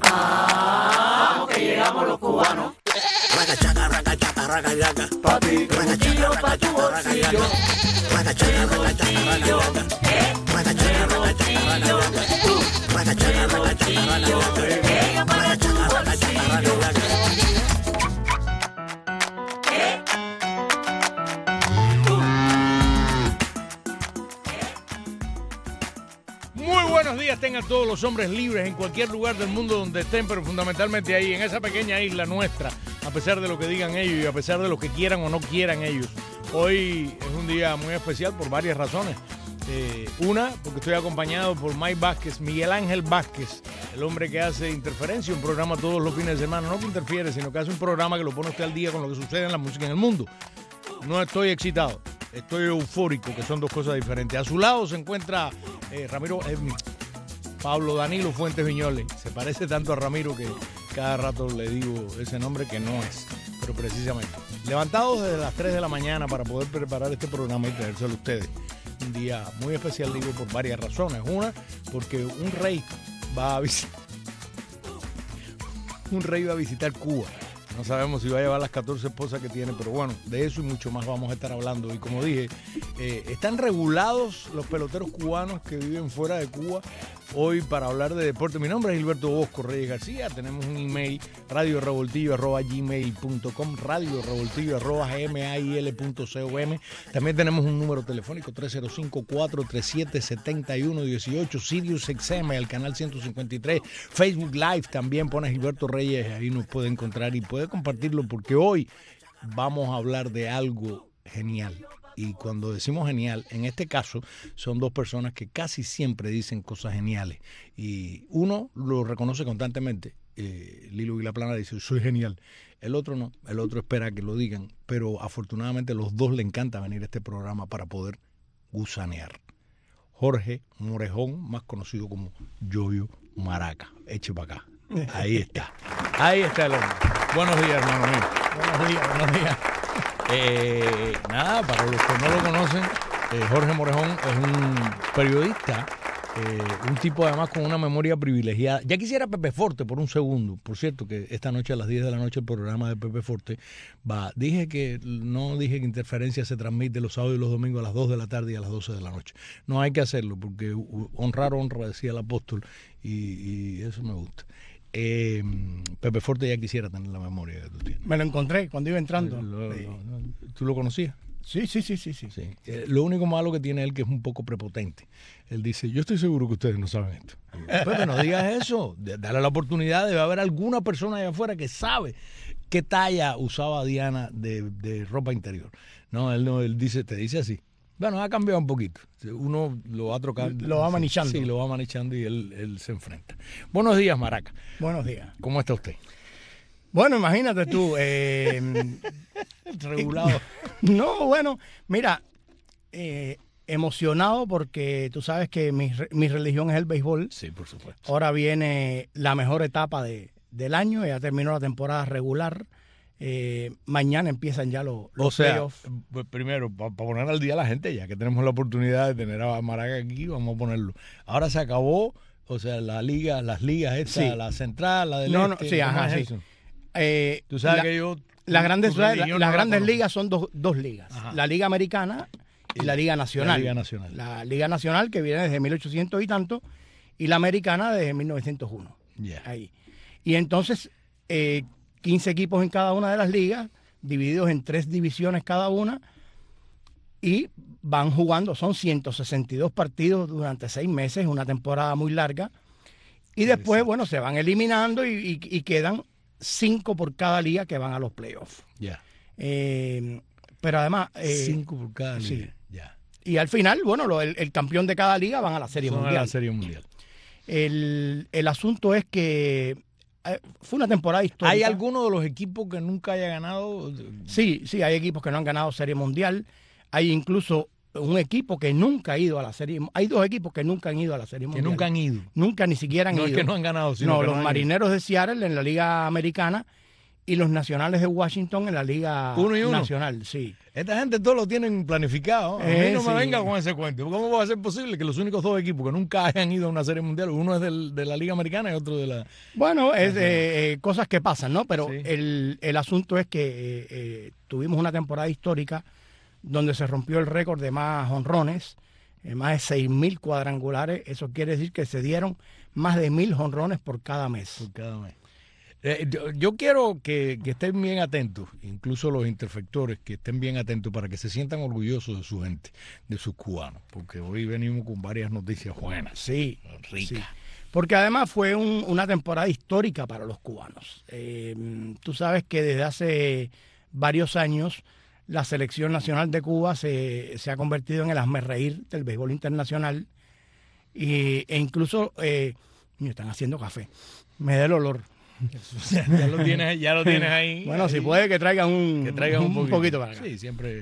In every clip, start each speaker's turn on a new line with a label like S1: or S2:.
S1: Vamos que llegamos los cubanos.
S2: Raga chaca, raga chaca, raga yaca.
S1: Pa' ti, bolsillo, pa' tu bolsillo.
S2: Raga chaca, raga chaca, raga yaca. Raga chaca, raga chaca, raga yaca. Raga chaca, raga chaca, raga yaca. Raga chaca, raga chaca, raga yaca.
S3: Muy buenos días tengan todos los hombres libres en cualquier lugar del mundo donde estén, pero fundamentalmente ahí, en esa pequeña isla nuestra, a pesar de lo que digan ellos y a pesar de lo que quieran o no quieran ellos. Hoy es un día muy especial por varias razones. Una, porque estoy acompañado por Mike Vázquez, Miguel Ángel Vázquez, el hombre que hace Interferencia, un programa todos los fines de semana, no que interfiere, sino que hace un programa que lo pone usted al día con lo que sucede en la música en el mundo. No estoy excitado, estoy eufórico, que son dos cosas diferentes. A su lado se encuentra Pablo Danilo Fuentes Viñoles. Se parece tanto a Ramiro que cada rato le digo ese nombre que no es, pero precisamente. Levantados desde las 3 de la mañana para poder preparar este programa y traérselo a ustedes. Un día muy especial, digo, por varias razones. Una, porque un rey va a visitar Cuba. No sabemos si va a llevar las 14 esposas que tiene, pero bueno, de eso y mucho más vamos a estar hablando. Y como dije, están regulados los peloteros cubanos que viven fuera de Cuba hoy para hablar de deporte. Mi nombre es Gilberto Bosco Reyes García. Tenemos un email, radiorevoltillo@gmail.com, radiorevoltillo@gmail.com. También tenemos un número telefónico, 305-437-7118, Sirius XM, al canal 153, Facebook Live, también pone Gilberto Reyes, ahí nos puede encontrar y puede compartirlo, porque hoy vamos a hablar de algo genial. Y cuando decimos genial, en este caso son dos personas que casi siempre dicen cosas geniales. Y uno lo reconoce constantemente. Lilo Vilaplana dice, soy genial. El otro no, el otro espera que lo digan. Pero afortunadamente los dos le encanta venir a este programa para poder gusanear. Jorge Morejón, más conocido como Yoyo Maraca. Eche para acá. Ahí está. Ahí está el hombre. Buenos días, hermano mío.
S4: Buenos días, buenos días.
S3: Nada, para los que no lo conocen, Jorge Morejón es un periodista, un tipo además con una memoria privilegiada. Ya quisiera Pepe Forte por un segundo. Por cierto, que esta noche a las 10 de la noche el programa de Pepe Forte va. Dije que Interferencia se transmite los sábados y los domingos a las 2 de la tarde y a las 12 de la noche. No hay que hacerlo porque honrar honra, decía el apóstol, y eso me gusta. Pepe Forte ya quisiera tener la memoria que tú tienes.
S4: Me lo encontré cuando iba entrando.
S3: ¿Tú lo conocías?
S4: Sí.
S3: Lo único malo que tiene él que es un poco prepotente. Él dice, yo estoy seguro que ustedes no saben esto. Pepe, no digas eso. Dale la oportunidad. Debe haber alguna persona allá afuera que sabe qué talla usaba Diana de ropa interior. No, él dice, te dice así. Bueno, ha cambiado un poquito. Uno lo va a trocar.
S4: Lo va manejando.
S3: Sí, lo va manejando y él se enfrenta. Buenos días, Maraca.
S4: Buenos días.
S3: ¿Cómo está usted?
S4: Bueno, imagínate tú.
S3: Regulado.
S4: No, bueno, mira, emocionado porque tú sabes que mi religión es el béisbol.
S3: Sí, por supuesto.
S4: Ahora viene la mejor etapa del año. Ya terminó la temporada regular. Mañana empiezan ya los playoffs.
S3: Pues primero, para poner al día a la gente, ya que tenemos la oportunidad de tener a Maraca aquí, vamos a ponerlo. Ahora se acabó, o sea, las ligas estas, sí. La central, la del este.
S4: Sí, ajá, sí.
S3: Tú sabes que yo...
S4: Las grandes ligas son dos ligas. Ajá. La Liga Americana y la Liga Nacional. La Liga Nacional, que viene desde 1800 y tanto, y la Americana desde 1901.
S3: Yeah.
S4: Ahí. Y entonces... 15 equipos en cada una de las ligas, divididos en 3 divisiones cada una, y van jugando, son 162 partidos durante 6 meses, una temporada muy larga, y después, bueno, se van eliminando y quedan 5 por cada liga que van a los playoffs.
S3: Ya.
S4: Pero además...
S3: 5 por cada liga.
S4: Sí.
S3: Ya.
S4: Y al final, bueno, el campeón de cada liga van a la Serie Mundial.
S3: A la Serie Mundial.
S4: El asunto es que fue una temporada histórica.
S3: ¿Hay alguno de los equipos que nunca haya ganado?
S4: Sí, hay equipos que no han ganado Serie Mundial. Hay incluso un equipo que nunca ha ido a la Serie. Hay 2 equipos que nunca han ido a la Serie Mundial.
S3: Que nunca han ido.
S4: Nunca, ni siquiera han ido.
S3: No es que no han ganado, sino
S4: no,
S3: que
S4: los Marineros de Seattle en la Liga Americana y los Nacionales de Washington en la Liga
S3: 1-1.
S4: Nacional, sí.
S3: Esta gente todo lo tienen planificado. A mí no me
S4: Sí.
S3: venga con ese cuento. ¿Cómo va a ser posible que los únicos dos equipos que nunca hayan ido a una serie mundial, uno es de la Liga Americana y otro de la...
S4: Bueno, es cosas que pasan, ¿no? Pero
S3: Sí.
S4: el asunto es que tuvimos una temporada histórica donde se rompió el récord de más jonrones, más de 6,000 cuadrangulares. Eso quiere decir que se dieron más de 1,000 jonrones por cada mes.
S3: Por cada mes. Yo quiero que estén bien atentos, incluso los interfectores, que estén bien atentos para que se sientan orgullosos de su gente, de sus cubanos, porque hoy venimos con varias noticias buenas.
S4: Sí,
S3: Rica.
S4: sí. Porque además fue una temporada histórica para los cubanos. Tú sabes que desde hace varios años la selección nacional de Cuba se ha convertido en el hazmerreír del béisbol internacional e incluso me están haciendo café. Me da el olor.
S3: Ya lo tienes ahí.
S4: Bueno,
S3: ahí.
S4: si puede que traigan un poquito para acá.
S3: Sí, siempre.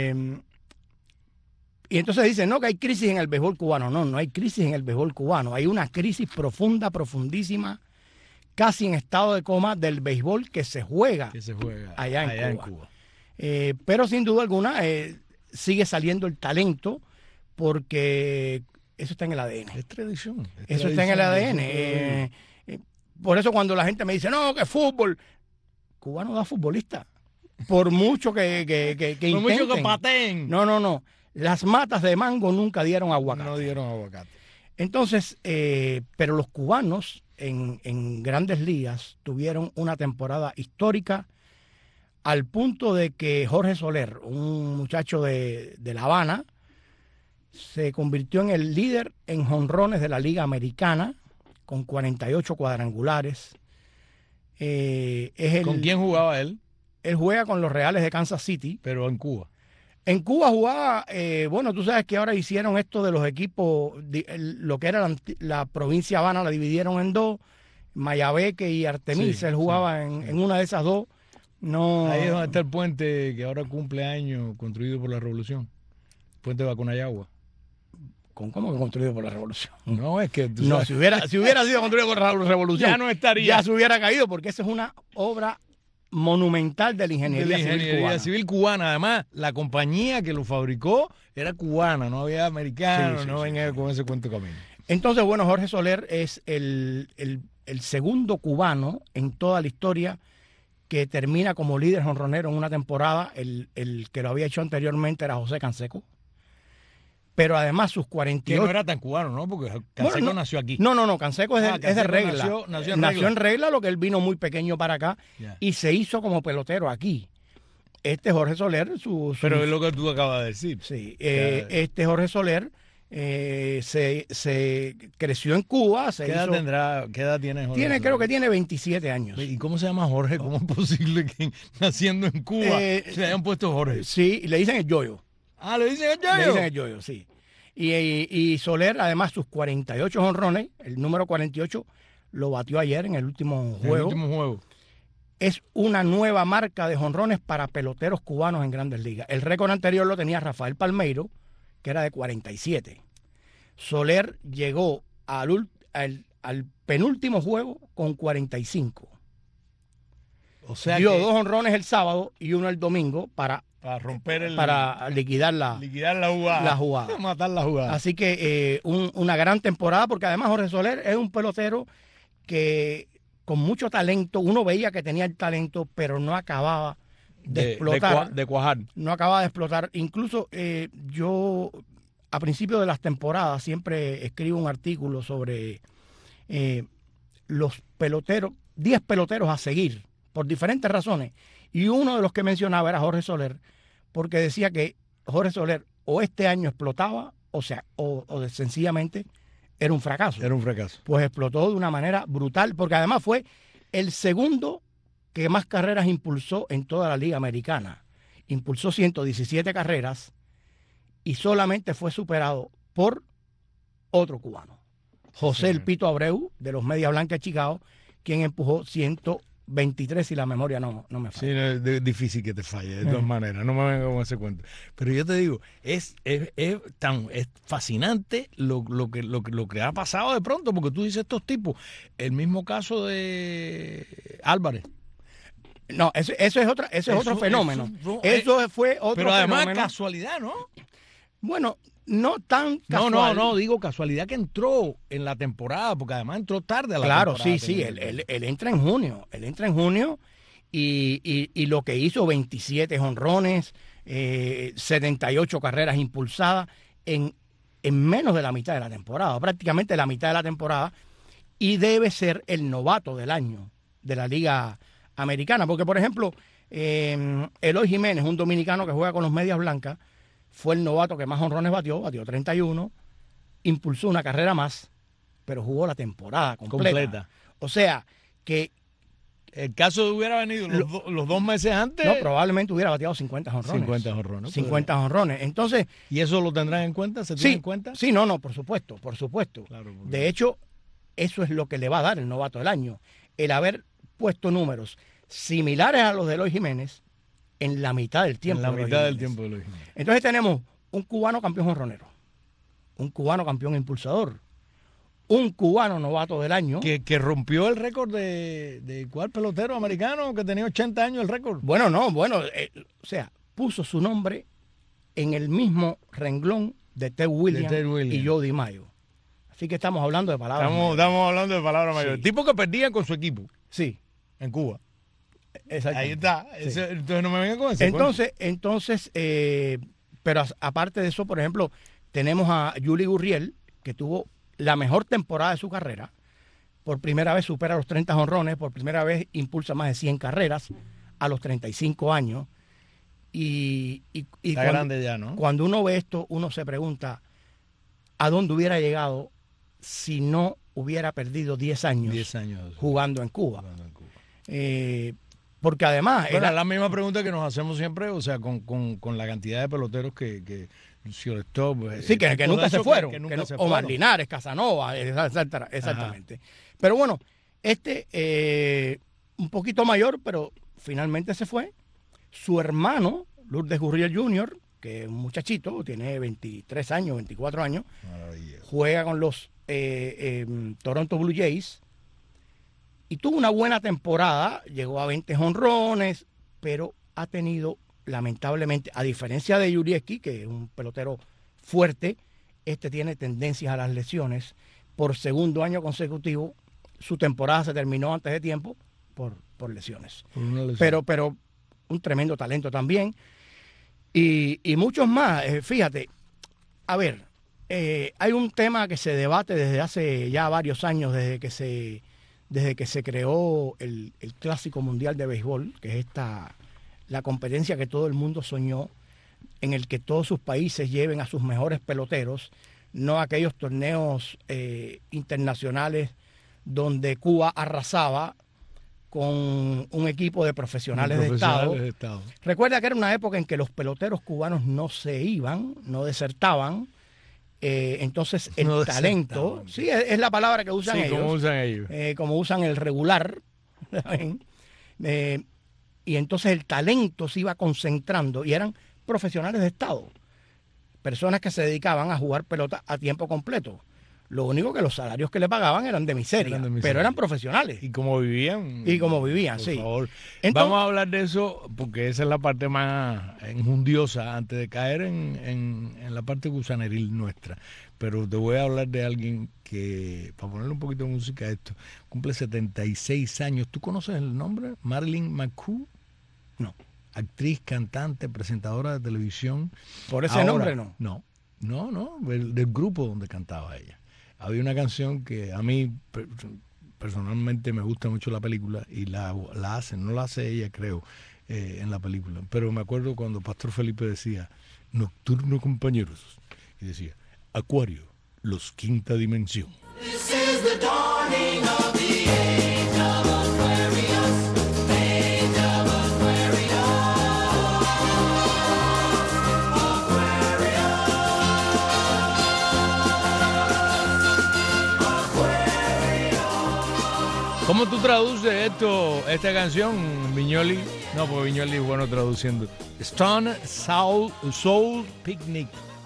S4: Y entonces dicen, no, que hay crisis en el béisbol cubano. No, no hay crisis en el béisbol cubano. Hay una crisis profunda, profundísima, casi en estado de coma del béisbol que se juega allá en Cuba. Pero sin duda alguna sigue saliendo el talento porque eso está en el ADN.
S3: Es tradición.
S4: Eso está en el ADN. Por eso cuando la gente me dice, no, que fútbol, Cuba no da futbolista. Por mucho que intenten.
S3: Por mucho que pateen.
S4: No. Las matas de mango nunca dieron aguacate.
S3: No dieron aguacate.
S4: Entonces, pero los cubanos en grandes ligas tuvieron una temporada histórica al punto de que Jorge Soler, un muchacho de La Habana, se convirtió en el líder en jonrones de la Liga Americana con 48 cuadrangulares.
S3: ¿Con quién jugaba él?
S4: Él juega con los Reales de Kansas City.
S3: Pero en Cuba.
S4: En Cuba jugaba, bueno, tú sabes que ahora hicieron esto de los equipos, lo que era la provincia Habana la dividieron en dos, Mayabeque y Artemisa. Él jugaba en una de esas dos. No.
S3: Ahí es donde está el puente que ahora cumple años, construido por la Revolución. Puente de Vacunayagua.
S4: ¿Cómo que construido por la Revolución?
S3: No, es que...
S4: No, si hubiera sido construido por la Revolución,
S3: ya no estaría.
S4: Ya se hubiera caído, porque esa es una obra monumental de la ingeniería
S3: civil cubana. Además, la compañía que lo fabricó era cubana, no había americano, no venía con ese cuento camino.
S4: Entonces, bueno, Jorge Soler es el segundo cubano en toda la historia que termina como líder jonronero en una temporada. El que lo había hecho anteriormente era José Canseco. Pero además sus 48...
S3: Que no era tan cubano, ¿no? Porque Canseco nació aquí.
S4: No, Canseco es de regla.
S3: Nació
S4: en regla, lo que él vino muy pequeño para acá y se hizo como pelotero aquí. Jorge Soler...
S3: Pero es lo que tú acabas de decir.
S4: Sí, Jorge Soler se creció en Cuba.
S3: ¿Qué edad tiene Jorge?
S4: Creo que tiene 27 años.
S3: ¿Y cómo se llama Jorge? ¿Cómo es posible que naciendo en Cuba se hayan puesto Jorge?
S4: Sí, le dicen el yoyo.
S3: Ah, ¿le dicen el yoyo?
S4: Le dicen el yoyo, sí. Y Soler, además, sus 48 jonrones, el número 48, lo batió ayer en el último juego. Es una nueva marca de jonrones para peloteros cubanos en Grandes Ligas. El récord anterior lo tenía Rafael Palmeiro, que era de 47. Soler llegó al penúltimo juego con 45.
S3: O sea,
S4: dio 2 jonrones el sábado y 1 el domingo para liquidar la jugada.
S3: Matar la jugada.
S4: Así que una gran temporada, porque además Jorge Soler es un pelotero que con mucho talento, uno veía que tenía el talento, pero no acababa de explotar.
S3: De cuajar.
S4: No acababa de explotar. Incluso yo a principio de las temporadas siempre escribo un artículo sobre los peloteros, 10 peloteros a seguir, por diferentes razones. Y uno de los que mencionaba era Jorge Soler, porque decía que Jorge Soler o este año explotaba, o sencillamente era un fracaso.
S3: Era un fracaso.
S4: Pues explotó de una manera brutal, porque además fue el segundo que más carreras impulsó en toda la Liga Americana. Impulsó 117 carreras y solamente fue superado por otro cubano, José El Pito Abreu, de los Medias Blancas de Chicago, quien empujó 123, si la memoria no me falla.
S3: Sí, es difícil que te falle, de todas maneras, no me venga con ese cuento. Pero yo te digo, es fascinante lo que ha pasado de pronto, porque tú dices estos tipos, el mismo caso de Álvarez.
S4: No, eso es otro fenómeno. Eso fue otro
S3: pero además
S4: fenómeno.
S3: casualidad, ¿no?
S4: Bueno, no tan casual.
S3: No, digo casualidad que entró en la temporada, porque además entró tarde a la
S4: claro,
S3: temporada.
S4: sí, él entra en junio. Él entra en junio y lo que hizo, 27 jonrones, 78 carreras impulsadas en menos de la mitad de la temporada, prácticamente la mitad de la temporada, y debe ser el novato del año de la Liga Americana, porque por ejemplo, Eloy Jiménez, un dominicano que juega con los Medias Blancas, fue el novato que más jonrones batió 31, impulsó una carrera más, pero jugó la temporada completa. O sea, que
S3: el caso de hubiera venido los 2 meses antes.
S4: No, probablemente hubiera bateado 50 jonrones.
S3: 50 jonrones.
S4: 50 jonrones. Entonces,
S3: ¿y eso lo tendrán en cuenta? ¿Se tiene en cuenta?
S4: Sí, no, por supuesto. Claro, de hecho, eso es lo que le va a dar el novato del año. El haber puesto números similares a los de Eloy Jiménez en la mitad del tiempo.
S3: En la mitad del tiempo de Eloy Jiménez.
S4: Entonces tenemos un cubano campeón jonronero, un cubano campeón impulsador, un cubano novato del año.
S3: Que rompió el récord de ¿cuál pelotero americano que tenía 80 años el récord?
S4: O sea, puso su nombre en el mismo renglón de Ted Williams y Joe DiMaggio. Así que estamos hablando de palabras mayores.
S3: Estamos hablando de palabras mayores.
S4: Sí.
S3: Tipo que perdían con su equipo.
S4: Sí.
S3: En Cuba.
S4: Ahí
S3: está.
S4: Sí.
S3: Entonces no me vengan con ese
S4: Entonces, pero aparte de eso, por ejemplo, tenemos a Yuli Gurriel, que tuvo la mejor temporada de su carrera. Por primera vez supera los 30 jonrones, por primera vez impulsa más de 100 carreras a los 35 años. Y
S3: está grande ya, ¿no?
S4: Cuando uno ve esto, uno se pregunta a dónde hubiera llegado si no hubiera perdido 10 años jugando en Cuba. Porque además...
S3: Bueno, la misma pregunta que nos hacemos siempre, o sea, con la cantidad de peloteros que
S4: nunca se fueron. Omar Linares, Casanova, exactamente. Ajá. Pero bueno, un poquito mayor, pero finalmente se fue. Su hermano, Lourdes Gurriel Jr., que es un muchachito, tiene 23 años, 24 años, juega con los Toronto Blue Jays y tuvo una buena temporada, llegó a 20 jonrones, pero ha tenido, lamentablemente, a diferencia de Yurieski, que es un pelotero fuerte, tiene tendencias a las lesiones. Por segundo año consecutivo, su temporada se terminó antes de tiempo por lesiones. Pero un tremendo talento también. Y muchos más. Fíjate, a ver, hay un tema que se debate desde hace ya varios años, desde que se creó el Clásico Mundial de Béisbol, que es la competencia que todo el mundo soñó, en el que todos sus países lleven a sus mejores peloteros, no aquellos torneos internacionales donde Cuba arrasaba con un equipo de profesionales de Estado. Recuerda que era una época en que los peloteros cubanos no se iban, no desertaban. Entonces el talento, sí, es la palabra que usan ellos.
S3: Como usan ellos.
S4: Como usan el regular. Y entonces el talento se iba concentrando y eran profesionales de Estado. Personas que se dedicaban a jugar pelota a tiempo completo. Lo único que los salarios que le pagaban eran de miseria, pero eran profesionales.
S3: ¿Y cómo vivían?
S4: Por
S3: sí. Favor. Entonces, vamos a hablar de eso porque esa es la parte más enjundiosa antes de caer en la parte gusaneril nuestra. Pero te voy a hablar de alguien que, para ponerle un poquito de música a esto, cumple 76 años. ¿Tú conoces el nombre? Marilyn McCoo.
S4: No.
S3: Actriz, cantante, presentadora de televisión.
S4: ¿Por ese nombre no?
S3: No, del grupo donde cantaba ella. Había una canción que a mí personalmente me gusta mucho la película y la hacen, no la hace ella creo en la película, pero me acuerdo cuando Pastor Felipe decía Nocturno compañeros y decía Acuario, los quinta dimensión.
S1: This is the dawning of the age of Aquarius, age of Aquarius,
S3: ¿Cómo tú traduces esta canción, Viñoli? No, porque Viñoli es bueno traduciendo. Stone Soul Picnic.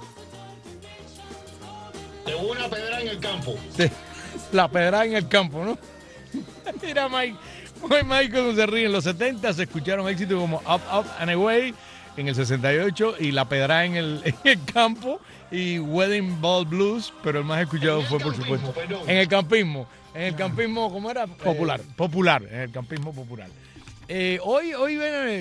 S5: De una pedra en el campo.
S3: Sí, la pedra en el campo, ¿no? Mira, Mike, Ay, Michael se ríe. En los 70 se escucharon éxitos como Up, Up and Away en el 68 y La Pedra en el campo y Wedding Ball Blues, pero el más escuchado fue, por supuesto, en el campismo. En el campismo, ¿cómo era?
S4: Popular.
S3: Popular, en el campismo popular. Hoy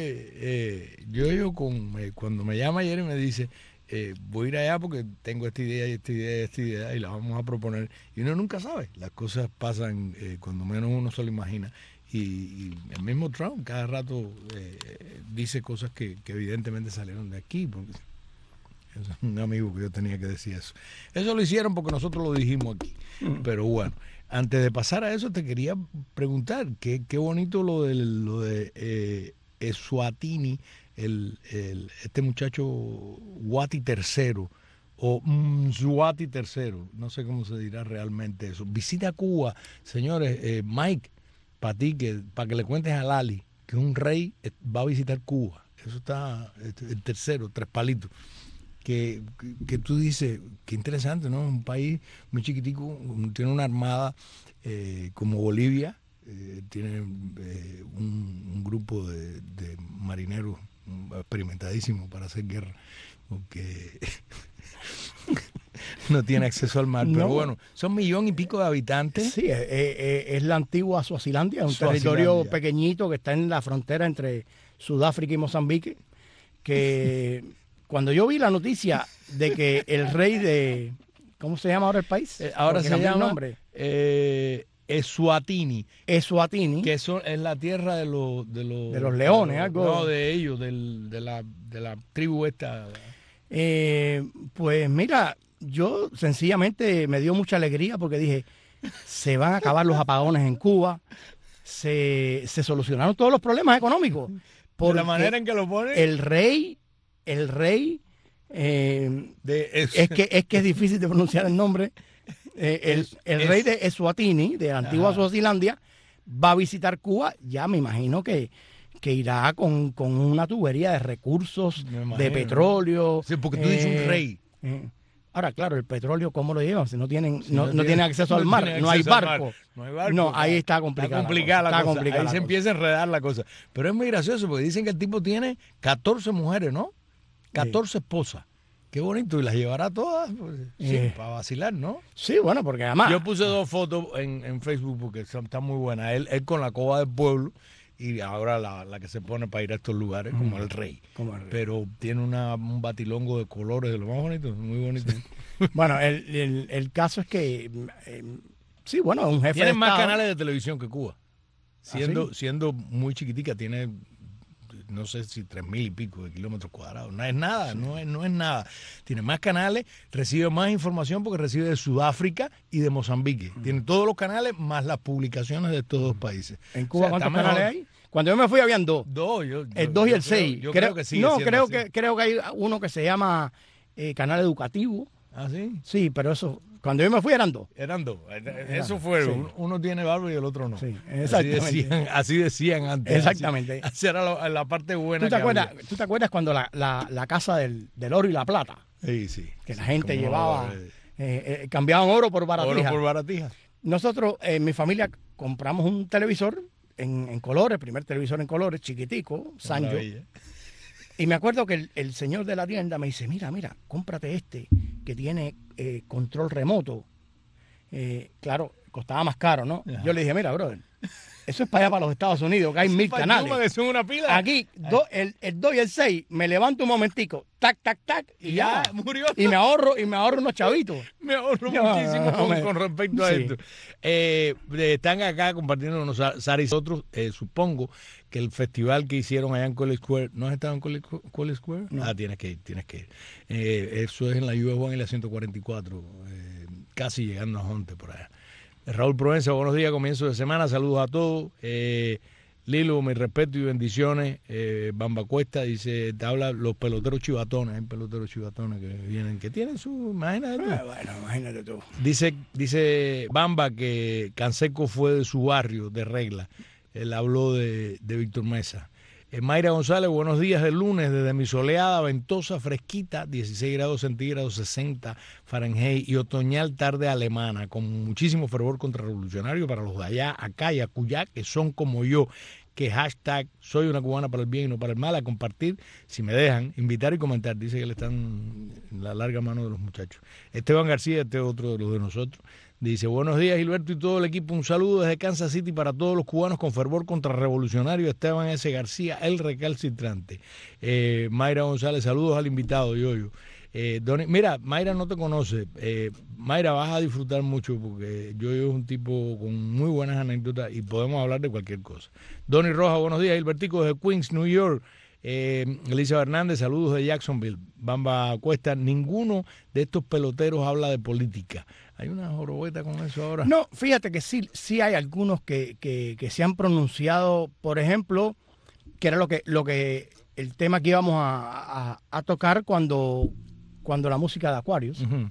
S3: yo cuando me llama ayer y me dice, voy a ir allá porque tengo esta idea y esta idea y esta idea y la vamos a proponer. Y uno nunca sabe, las cosas pasan cuando menos uno se lo imagina. Y el mismo Trump cada rato dice cosas que evidentemente salieron de aquí, porque es un amigo que yo tenía que decir eso. Eso lo hicieron porque nosotros lo dijimos aquí. Pero bueno, antes de pasar a eso te quería preguntar, qué bonito lo de Eswatini, este muchacho Wati III, o Mzwati III, no sé cómo se dirá realmente eso. Visita Cuba, señores, Mike, para ti, para que le cuentes a Lali que un rey va a visitar Cuba. Eso está, el tercero, tres palitos. Que tú dices, qué interesante, ¿no? Un país muy chiquitico, tiene una armada como Bolivia, tiene un grupo de marineros experimentadísimos para hacer guerra, porque no tiene acceso al mar, pero bueno, son 1,000,000 y pico de habitantes.
S4: Sí, es la antigua Suazilandia, un
S3: Suazilandia.
S4: territorio pequeñito que está en la frontera entre Sudáfrica y Mozambique, que cuando yo vi la noticia de que el rey de... ¿Cómo se llama ahora el país?
S3: Ahora
S4: Porque
S3: se
S4: cambió el
S3: llama
S4: nombre.
S3: Eswatini,
S4: Eswatini.
S3: que es la tierra de los
S4: leones, algo.
S3: No, de ellos, de la tribu esta.
S4: Pues mira, yo sencillamente me dio mucha alegría porque dije, se van a acabar los apagones en Cuba, se solucionaron todos los problemas económicos.
S3: Por la manera en que lo ponen.
S4: El rey, es que es difícil de pronunciar el nombre. El rey de Eswatini, de la antigua Suazilandia, va a visitar Cuba. Ya me imagino que irá con una tubería de recursos, de petróleo.
S3: Sí, porque tú dices un rey.
S4: Ahora, claro, el petróleo, ¿cómo lo llevan? Si no tienen acceso al mar, no hay barco.
S3: No hay barco.
S4: No, ahí está complicada.
S3: La cosa. Ahí se empieza a enredar la cosa. Pero es muy gracioso porque dicen que el tipo tiene 14 mujeres, ¿no? 14 esposas. Qué bonito. Y las llevará todas, pues, para vacilar, ¿no?
S4: Sí, bueno, porque además...
S3: Yo puse 2 fotos en Facebook porque están muy buenas. Él con la coba del pueblo y ahora la que se pone para ir a estos lugares como el rey. Pero tiene un batilongo de colores de lo más bonito, muy bonito.
S4: Bueno, el caso es que sí, bueno, un jefe
S3: Tiene
S4: de
S3: más
S4: Estado.
S3: canales de televisión que Cuba. Siendo muy chiquitica, tiene no sé si 3,000 y pico de kilómetros cuadrados. No es nada, no es nada. Tiene más canales, recibe más información porque recibe de Sudáfrica y de Mozambique. Tiene todos los canales más las publicaciones de estos dos países.
S4: ¿En Cuba
S3: O sea,
S4: cuántos
S3: está mejor.
S4: canales hay? Cuando yo me fui habían 2.
S3: El
S4: 2 y el 6.
S3: Yo creo que sí.
S4: No, creo que hay uno que se llama Canal Educativo.
S3: ¿Ah, sí?
S4: Sí, pero eso, cuando yo me fui eran 2.
S3: Eran 2. Eso fue.
S4: Sí.
S3: Uno tiene barba y el otro no.
S4: Sí, exactamente.
S3: Así decían antes.
S4: Exactamente.
S3: Así era la parte buena.
S4: ¿Tú te acuerdas cuando la casa del oro y la plata?
S3: Sí, sí.
S4: Que la
S3: Sí,
S4: gente
S3: como
S4: llevaba, cambiaban oro por baratija.
S3: Oro por baratija.
S4: Nosotros, en mi familia, compramos un televisor en colores, primer televisor en colores, chiquitico, Sanyo.
S3: Maravilla.
S4: Y me acuerdo que el señor de la tienda me dice, mira, cómprate este que tiene control remoto. Claro, costaba más caro, ¿no?
S3: Ajá.
S4: Yo le dije, mira, brother, eso es para allá, para los Estados Unidos, que hay 1000 canales.
S3: Que son una pila.
S4: Aquí, el 2 y el 6, me levanto un momentico, tac, tac, tac, y ya
S3: murió.
S4: Y me ahorro unos chavitos.
S3: Me ahorro
S4: No,
S3: muchísimo
S4: no,
S3: con respecto a
S4: sí.
S3: esto. Están acá compartiendo Sara y nosotros. Supongo que el festival que hicieron allá en College Square, ¿no has estado en College Square?
S4: No.
S3: Tienes que ir. Eso es en la US 1 y la 144, casi llegando a Jonte por allá. Raúl Provenza, buenos días, comienzo de semana, saludos a todos. Lilo, mi respeto y bendiciones. Bamba Cuesta dice, te habla los peloteros chivatones, hay peloteros chivatones que vienen, que tienen su, imagínate tú.
S4: Bueno, imagínate tú.
S3: Dice Bamba que Canseco fue de su barrio, de Regla. Él habló de Víctor Mesa. Mayra González, buenos días del lunes desde mi soleada, ventosa, fresquita, 16 grados centígrados, 60 Fahrenheit y otoñal tarde alemana, con muchísimo fervor contrarrevolucionario para los de allá, acá y acullá, que son como yo, que hashtag soy una cubana para el bien y no para el mal, a compartir, si me dejan, invitar y comentar. Dice que le están en la larga mano de los muchachos. Esteban García, este es otro de los de nosotros. Dice, buenos días Gilberto y todo el equipo, un saludo desde Kansas City para todos los cubanos con fervor contrarrevolucionario. Esteban S. García, el recalcitrante. Mayra González, saludos al invitado, Yoyo. Mira, Mayra no te conoce. Mayra, vas a disfrutar mucho porque Yoyo es un tipo con muy buenas anécdotas y podemos hablar de cualquier cosa. Donny Rojas, buenos días, Gilbertico desde Queens, New York. Elisa Hernández, saludos de Jacksonville. Bamba Cuesta, ninguno de estos peloteros habla de política. ¿Hay una jorobeta con eso ahora?
S4: No, fíjate que sí hay algunos que se han pronunciado, por ejemplo, que era el tema que íbamos a tocar cuando la música de Aquarius.
S3: Uh-huh.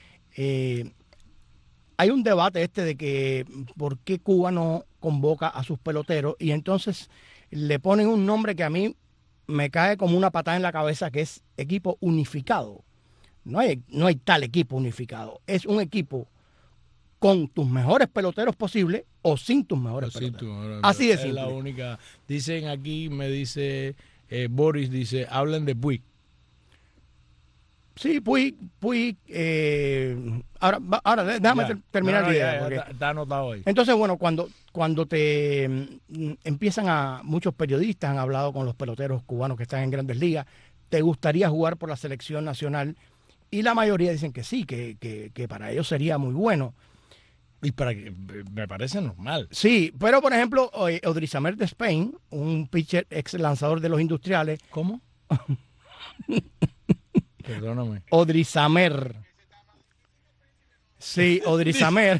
S4: Hay un debate de que por qué Cuba no convoca a sus peloteros y entonces le ponen un nombre que a mí me cae como una patada en la cabeza, que es equipo unificado. No hay tal equipo unificado. Es un equipo con tus mejores peloteros posibles o sin tus mejores peloteros. Así de simple.
S3: Es la única. Dicen aquí, me dice Boris, dice, hablen de Puig.
S4: Sí, Puig. Ahora déjame terminar la idea.
S3: Está anotado ahí.
S4: Entonces, bueno, cuando muchos periodistas han hablado con los peloteros cubanos que están en Grandes Ligas, ¿te gustaría jugar por la selección nacional? Y la mayoría dicen que sí, que para ellos sería muy bueno.
S3: Y me parece normal.
S4: Sí, pero por ejemplo, Odrizamer Despaigne, un pitcher ex lanzador de los Industriales.
S3: ¿Cómo? Perdóname.
S4: Odrizamer. Sí, Odrizamer.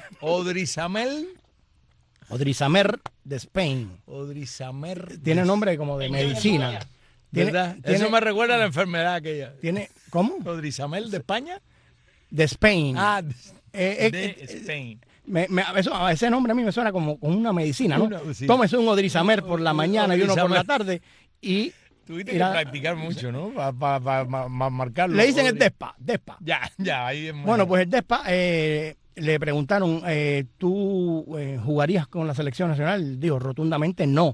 S4: Odrizamer Despaigne.
S3: Odrizamer.
S4: Tiene nombre como de medicina.
S3: ¿Verdad? Eso me recuerda a la enfermedad aquella.
S4: ¿Cómo?
S3: ¿Odrizamer de España?
S4: Despaigne.
S3: Ah, de Spain.
S4: Ese nombre a mí me suena como una medicina, ¿no?
S3: Sí.
S4: Tómese un Odrizamer por la mañana y uno por la tarde y...
S3: Tuviste que practicar mucho, ¿no? Para marcarlo.
S4: Le dicen el Despa.
S3: Ya, ahí es muy...
S4: Bueno, pues el Despa, le preguntaron, ¿tú jugarías con la selección nacional? Dijo rotundamente no.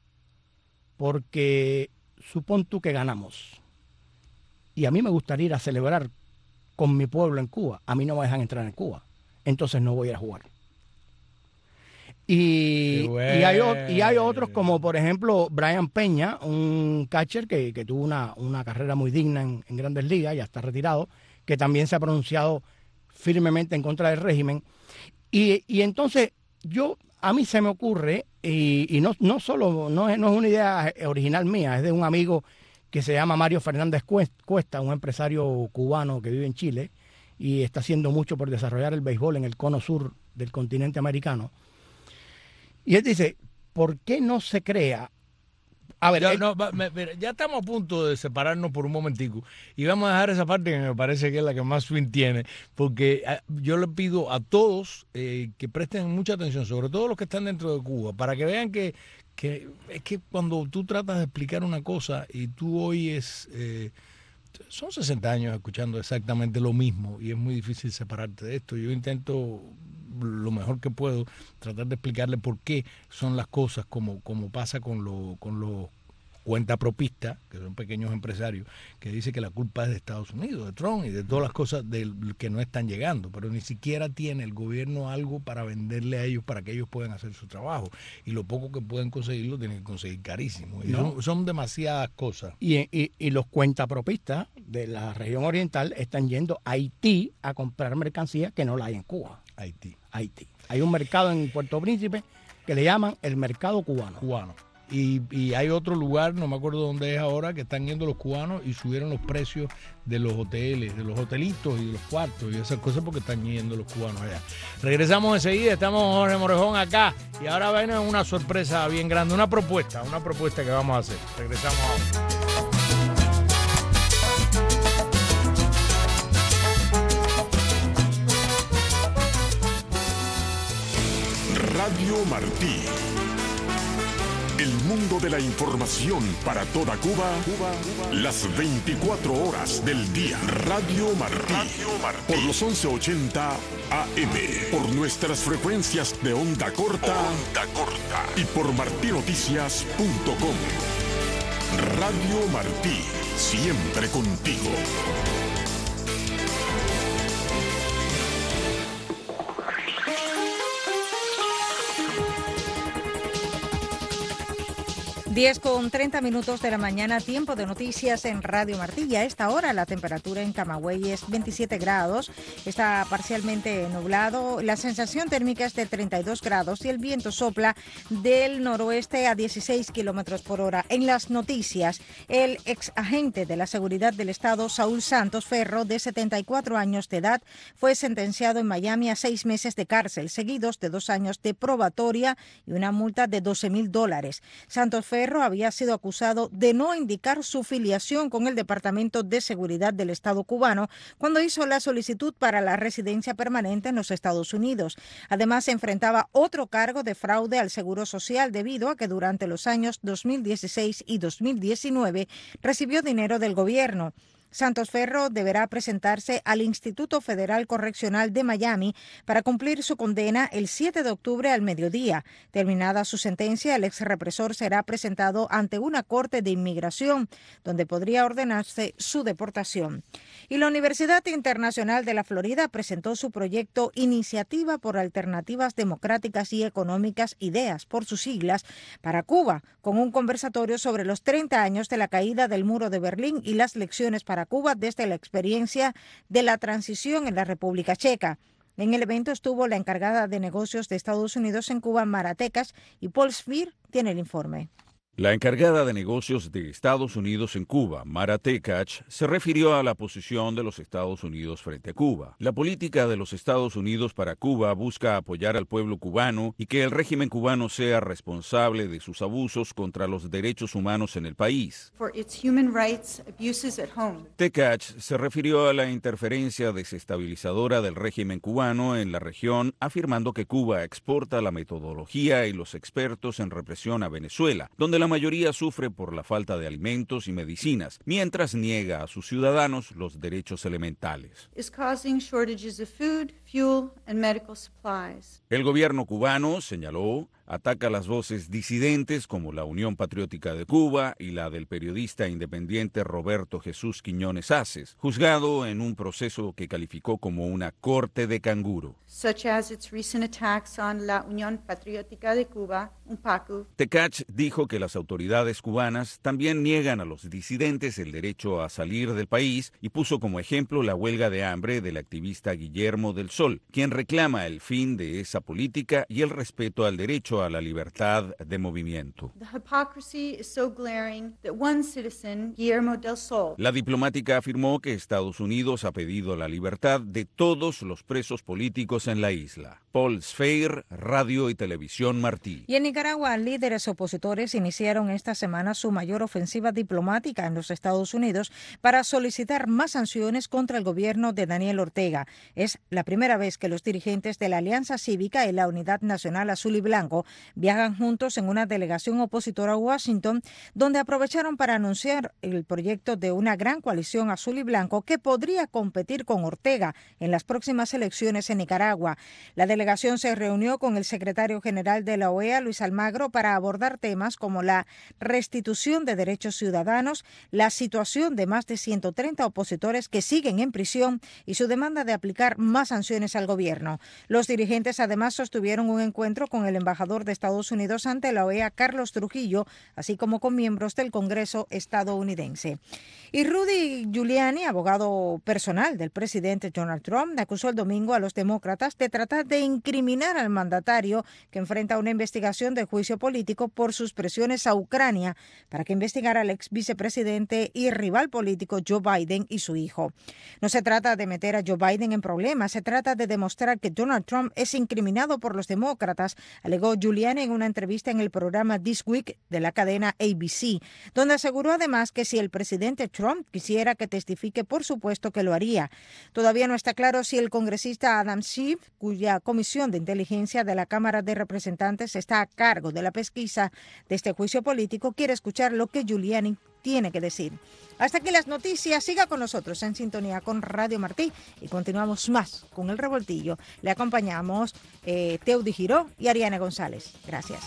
S4: Porque supón tú que ganamos. Y a mí me gustaría ir a celebrar con mi pueblo en Cuba. A mí no me dejan entrar en Cuba. Entonces no voy a ir a jugar. Y hay otros como por ejemplo Brian Peña, un catcher que tuvo una carrera muy digna en Grandes Ligas, ya está retirado, que también se ha pronunciado firmemente en contra del régimen. Y entonces a mí se me ocurre, y no es una idea original mía, es de un amigo que se llama Mario Fernández Cuesta, un empresario cubano que vive en Chile y está haciendo mucho por desarrollar el béisbol en el cono sur del continente americano. Y él dice, ¿por qué no se crea? A ver,
S3: mira, ya estamos a punto de separarnos por un momentico y vamos a dejar esa parte que me parece que es la que más swing tiene, porque yo le pido a todos que presten mucha atención, sobre todo los que están dentro de Cuba, para que vean que es que cuando tú tratas de explicar una cosa y tú oyes... son 60 años escuchando exactamente lo mismo y es muy difícil separarte de esto. Yo intento lo mejor que puedo tratar de explicarle por qué son las cosas como pasa con los cuentapropistas, que son pequeños empresarios, que dice que la culpa es de Estados Unidos, de Trump y de todas las cosas que no están llegando, pero ni siquiera tiene el gobierno algo para venderle a ellos para que ellos puedan hacer su trabajo. Y lo poco que pueden conseguir lo tienen que conseguir carísimo. Y son demasiadas cosas.
S4: Y los cuentapropistas de la región oriental están yendo a Haití a comprar mercancía que no la hay en Cuba.
S3: Haití.
S4: Hay un mercado en Puerto Príncipe que le llaman el mercado cubano.
S3: Y hay otro lugar, no me acuerdo dónde es ahora, que están yendo los cubanos y subieron los precios de los hoteles, de los hotelitos y de los cuartos y esas cosas porque están yendo los cubanos allá. Regresamos enseguida, estamos con Jorge Morejón acá y ahora viene una sorpresa bien grande, una propuesta que vamos a hacer. Regresamos ahora.
S2: Radio Martí.
S5: El mundo de la información para toda Cuba, las 24 horas del día. Radio Martí. Por los 1180 AM. Por nuestras frecuencias de onda corta. Y por martinoticias.com. Radio Martí. Siempre contigo.
S6: Diez con 30 minutos de la mañana, tiempo de noticias en Radio Martí. A esta hora la temperatura en Camagüey es 27 grados, está parcialmente nublado, la sensación térmica es de 32 grados y el viento sopla del noroeste a 16 kilómetros por hora. En las noticias, el ex agente de la Seguridad del Estado, Saúl Santos Ferro, de 74 años de edad, fue sentenciado en Miami a 6 meses de cárcel, seguidos de 2 años de probatoria y una multa de $12,000. Santos Ferro había sido acusado de no indicar su filiación con el Departamento de Seguridad del Estado cubano cuando hizo la solicitud para la residencia permanente en los Estados Unidos. Además, se enfrentaba otro cargo de fraude al Seguro Social debido a que durante los años 2016 y 2019 recibió dinero del gobierno. Santos Ferro deberá presentarse al Instituto Federal Correccional de Miami para cumplir su condena el 7 de octubre al mediodía. Terminada su sentencia, el exrepresor será presentado ante una corte de inmigración, donde podría ordenarse su deportación. Y la Universidad Internacional de la Florida presentó su proyecto Iniciativa por Alternativas Democráticas y Económicas, IDEAS por sus siglas, para Cuba, con un conversatorio sobre los 30 años de la caída del muro de Berlín y las lecciones para Cuba desde la experiencia de la transición en la República Checa. En el evento estuvo la encargada de negocios de Estados Unidos en Cuba, Mara Tekac, y Paul Speer tiene el informe.
S7: La encargada de negocios de Estados Unidos en Cuba, Mara Tekac, se refirió a la posición de los Estados Unidos frente a Cuba. La política de los Estados Unidos para Cuba busca apoyar al pueblo cubano y que el régimen cubano sea responsable de sus abusos contra los derechos humanos en el país. Tekac se refirió a la interferencia desestabilizadora del régimen cubano en la región, afirmando que Cuba exporta la metodología y los expertos en represión a Venezuela, donde la mayoría sufre por la falta de alimentos y medicinas, mientras niega a sus ciudadanos los derechos elementales. El gobierno cubano, señaló, ataca las voces disidentes como la Unión Patriótica de Cuba y la del periodista independiente Roberto Jesús Quiñones Aces, juzgado en un proceso que calificó como una corte de canguro. Tekac dijo que las autoridades cubanas también niegan a los disidentes el derecho a salir del país y puso como ejemplo la huelga de hambre del activista Guillermo del Sol, quien reclama el fin de esa política y el respeto al derecho a la libertad de movimiento. La diplomática afirmó que Estados Unidos ha pedido la libertad de todos los presos políticos en la isla. Paul Speer, Radio y Televisión Martí.
S6: Y en Nicaragua, líderes opositores iniciaron esta semana su mayor ofensiva diplomática en los Estados Unidos para solicitar más sanciones contra el gobierno de Daniel Ortega. Es la primera vez que los dirigentes de la Alianza Cívica y la Unidad Nacional Azul y Blanco viajan juntos en una delegación opositora a Washington, donde aprovecharon para anunciar el proyecto de una gran coalición azul y blanco que podría competir con Ortega en las próximas elecciones en Nicaragua. La delegación se reunió con el secretario general de la OEA, Luis Almagro, para abordar temas como la restitución de derechos ciudadanos, la situación de más de 130 opositores que siguen en prisión y su demanda de aplicar más sanciones al gobierno. Los dirigentes además sostuvieron un encuentro con el embajador de Estados Unidos ante la OEA, Carlos Trujillo, así como con miembros del Congreso estadounidense. Y Rudy Giuliani, abogado personal del presidente Donald Trump, acusó el domingo a los demócratas de tratar de incriminar al mandatario, que enfrenta una investigación de juicio político por sus presiones a Ucrania para que investigara al ex vicepresidente y rival político Joe Biden y su hijo. No se trata de meter a Joe Biden en problemas, se trata de demostrar que Donald Trump es incriminado por los demócratas, alegó Giuliani Giuliani en una entrevista en el programa This Week de la cadena ABC, donde aseguró además que si el presidente Trump quisiera que testifique, por supuesto que lo haría. Todavía no está claro si el congresista Adam Schiff, cuya comisión de inteligencia de la Cámara de Representantes está a cargo de la pesquisa de este juicio político, quiere escuchar lo que Giuliani tiene que decir. Hasta aquí las noticias. Siga con nosotros en sintonía con Radio Martí y continuamos más con El Revoltillo. Le acompañamos Teudi Giró y Ariana González. Gracias.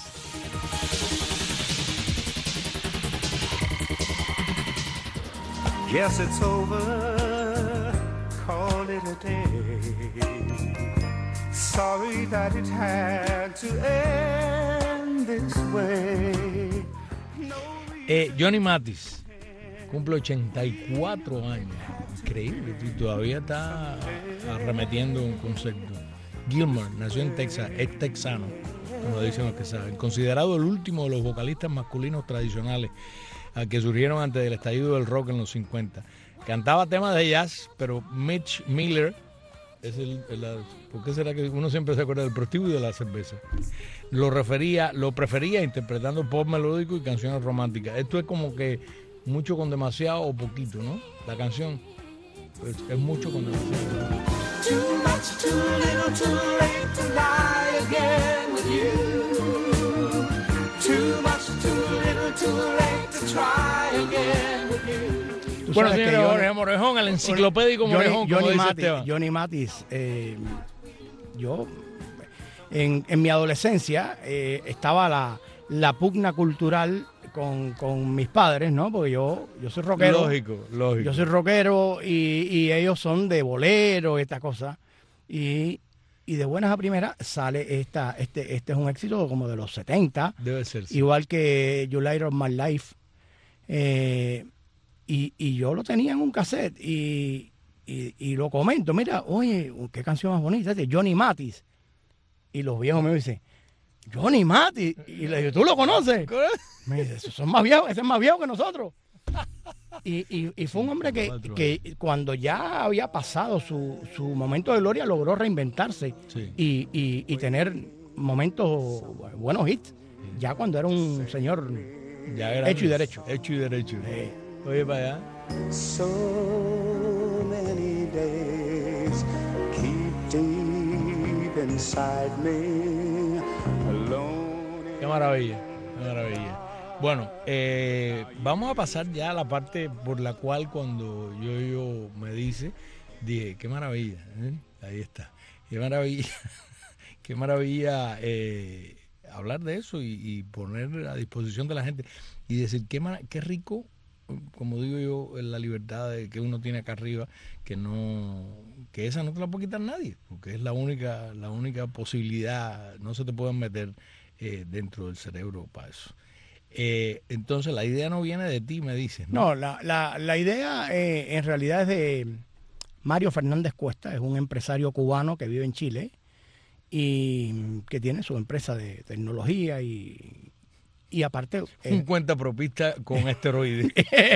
S8: Yes, it's over. Call it a day. Sorry that it had to end this way.
S3: Johnny Mathis cumple 84 años. Increíble, y todavía está arremetiendo un concepto. Gilmour nació en Texas, es texano, como dicen los que saben. Considerado el último de los vocalistas masculinos tradicionales que surgieron antes del estallido del rock en los 50. Cantaba temas de jazz, pero Mitch Miller es ¿por qué será que uno siempre se acuerda del prostíbulo y de la cerveza? Lo prefería interpretando pop melódico y canciones románticas. Esto es como que mucho con demasiado o poquito, ¿no? La canción pues, es mucho con demasiado.
S1: Too much, too little, too late to lie again with you. Too much, too little, too late to try again with you.
S3: Bueno, señor Jorge Morejón, el enciclopédico Morejón, como dice Esteban.
S4: Johnny Mathis, yo en mi adolescencia estaba la pugna cultural con mis padres, ¿no? Porque yo soy rockero.
S3: Lógico.
S4: Yo soy rockero y ellos son de bolero, esta cosa. Y de buenas a primeras sale este es un éxito como de los 70.
S3: Debe ser. Sí.
S4: Igual que You Light Up My Life. Y yo lo tenía en un cassette y lo comento. Mira, oye, qué canción más bonita, de Johnny Mathis. Y los viejos me dicen, Johnny Mathis. Y le digo, ¿tú lo conoces? Me dice, ese es más viejo que nosotros. Y fue un hombre que cuando ya había pasado su momento de gloria logró reinventarse, sí, y tener momentos, buenos hits, ya cuando era un señor
S3: ya era
S4: hecho y derecho.
S3: Oye, para allá.
S8: So many days keep deep inside me, alone.
S3: Qué maravilla, qué maravilla. Bueno, vamos a pasar ya a la parte por la cual cuando yo me dice, dije, qué maravilla, ahí está, qué maravilla hablar de eso y poner a disposición de la gente y decir, qué rico, como digo yo, la libertad de que uno tiene acá arriba, que esa no te la puede quitar nadie, porque es la única posibilidad, no se te pueden meter dentro del cerebro para eso. Entonces la idea no viene de ti, me dices, ¿no?
S4: No, la idea en realidad es de Mario Fernández Cuesta, es un empresario cubano que vive en Chile y que tiene su empresa de tecnología y aparte...
S3: un cuentapropista con esteroides.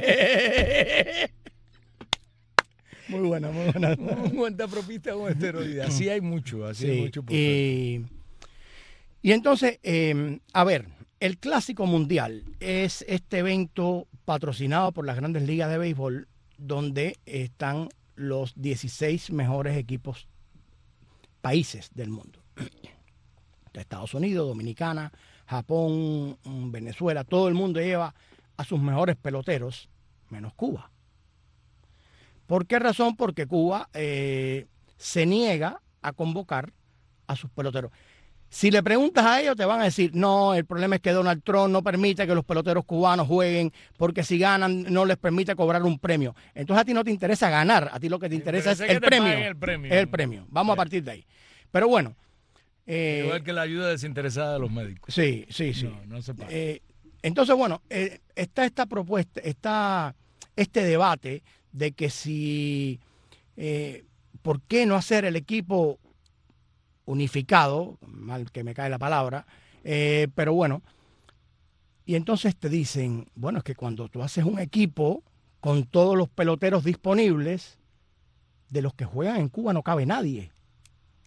S4: Muy buena.
S3: Un cuentapropista con esteroides. Así hay mucho, hay mucho.
S4: Y entonces, a ver, el Clásico Mundial es este evento patrocinado por las grandes ligas de béisbol donde están los 16 mejores países del mundo. De Estados Unidos, Dominicana, Japón, Venezuela, todo el mundo lleva a sus mejores peloteros, menos Cuba. ¿Por qué razón? Porque Cuba se niega a convocar a sus peloteros. Si le preguntas a ellos, te van a decir, no, el problema es que Donald Trump no permite que los peloteros cubanos jueguen, porque si ganan no les permite cobrar un premio. Entonces a ti no te interesa ganar, a ti lo que te interesa es el premio. Es el premio. Vamos a partir de ahí. Pero bueno.
S3: Igual que la ayuda desinteresada de los médicos.
S4: Sí.
S3: No se pasa.
S4: Entonces, bueno, está esta propuesta, está este debate de que si, ¿por qué no hacer el equipo unificado? Mal que me cae la palabra, pero bueno. Y entonces te dicen, bueno, es que cuando tú haces un equipo con todos los peloteros disponibles, de los que juegan en Cuba no cabe nadie.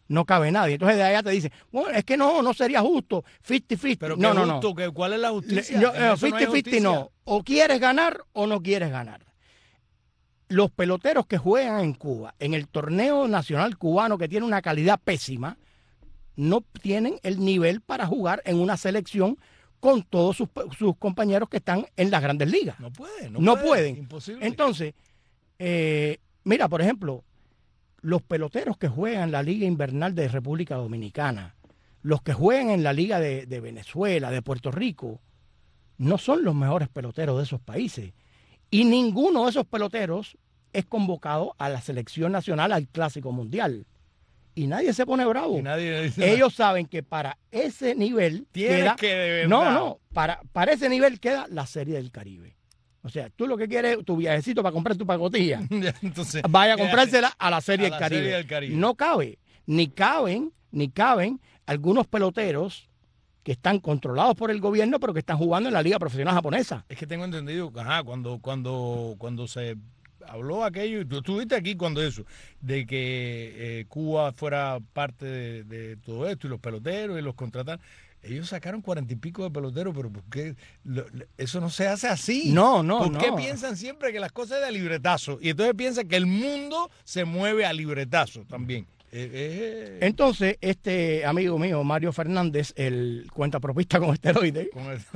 S4: No cabe nadie. Entonces de allá te dicen, bueno, es que no sería justo, 50-50.
S3: Pero
S4: No,
S3: qué
S4: no.
S3: justo, ¿cuál es la justicia? En
S4: 50-50 no. O quieres ganar o no quieres ganar. Los peloteros que juegan en Cuba, en el torneo nacional cubano, que tiene una calidad pésima, no tienen el nivel para jugar en una selección con todos sus compañeros que están en las grandes ligas.
S3: No pueden. Imposible.
S4: Entonces, mira, por ejemplo, los peloteros que juegan en la Liga Invernal de República Dominicana, los que juegan en la Liga de Venezuela, de Puerto Rico, no son los mejores peloteros de esos países. Y ninguno de esos peloteros es convocado a la selección nacional, al Clásico Mundial. Y nadie se pone bravo.
S3: Y nadie dice
S4: Ellos saben que para ese nivel
S3: Tienes que de verdad.
S4: Para ese nivel queda la Serie del Caribe. O sea, tú lo que quieres, tu viajecito para comprar tu pacotilla,
S3: Entonces,
S4: vaya a comprársela a la Serie del Caribe.
S3: Serie del Caribe.
S4: No cabe, ni caben algunos peloteros que están controlados por el gobierno, pero que están jugando en la Liga Profesional Japonesa.
S3: Es que tengo entendido, cuando se habló aquello, tú estuviste aquí cuando eso, de que Cuba fuera parte de todo esto, y los peloteros y los contratar. Ellos sacaron 40 y pico de peloteros, pero ¿por qué? Eso no se hace así.
S4: No.
S3: ¿Por qué piensan siempre que las cosas es de libretazo? Y entonces piensan que el mundo se mueve a libretazo también.
S4: Entonces, este amigo mío, Mario Fernández, el cuentapropista con esteroides,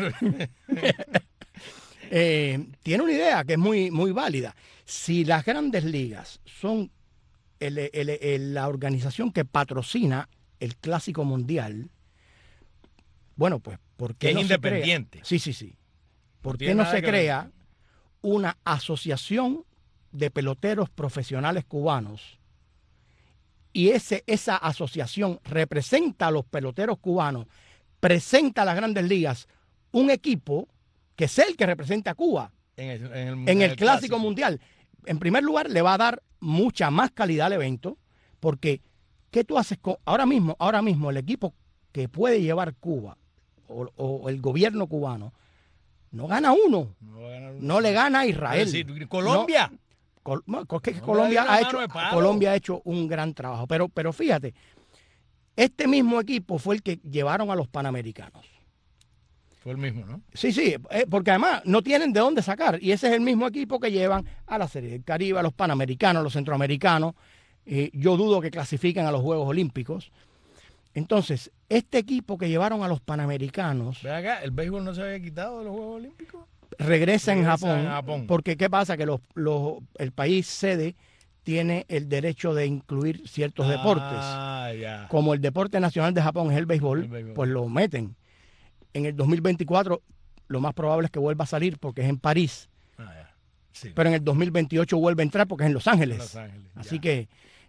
S4: tiene una idea que es muy, muy válida. Si las grandes ligas son la organización que patrocina el Clásico Mundial, bueno, pues, ¿por qué
S3: que
S4: no
S3: es
S4: se
S3: independiente?
S4: crea? Sí. ¿Por qué
S3: tiene
S4: no
S3: nada
S4: se
S3: que ver.
S4: crea una asociación de peloteros profesionales cubanos? Y esa asociación representa a los peloteros cubanos, presenta a las grandes ligas un equipo que es el que representa a Cuba en el Clásico Mundial. En primer lugar, le va a dar mucha más calidad al evento, porque ¿qué tú haces ahora mismo el equipo que puede llevar Cuba o el gobierno cubano no gana uno, no le gana a Israel.
S3: Es decir, Colombia.
S4: Colombia ha hecho un gran trabajo, pero fíjate, este mismo equipo fue el que llevaron a los Panamericanos.
S3: Fue el mismo, ¿no?
S4: Sí, porque además no tienen de dónde sacar, y ese es el mismo equipo que llevan a la Serie del Caribe, a los Panamericanos, a los Centroamericanos. Yo dudo que clasifiquen a los Juegos Olímpicos. Entonces, este equipo que llevaron a los Panamericanos...
S3: Ve acá, ¿el béisbol no se había quitado de los Juegos Olímpicos?
S4: Regresa en Japón, porque ¿qué pasa? Que el país sede tiene el derecho de incluir ciertos deportes.
S3: Ya.
S4: Como el deporte nacional de Japón es el béisbol, pues lo meten. En el 2024 lo más probable es que vuelva a salir porque es en París.
S3: Ya. Sí.
S4: Pero en el 2028 vuelve a entrar porque es en Los Ángeles. Así
S3: ya.
S4: que,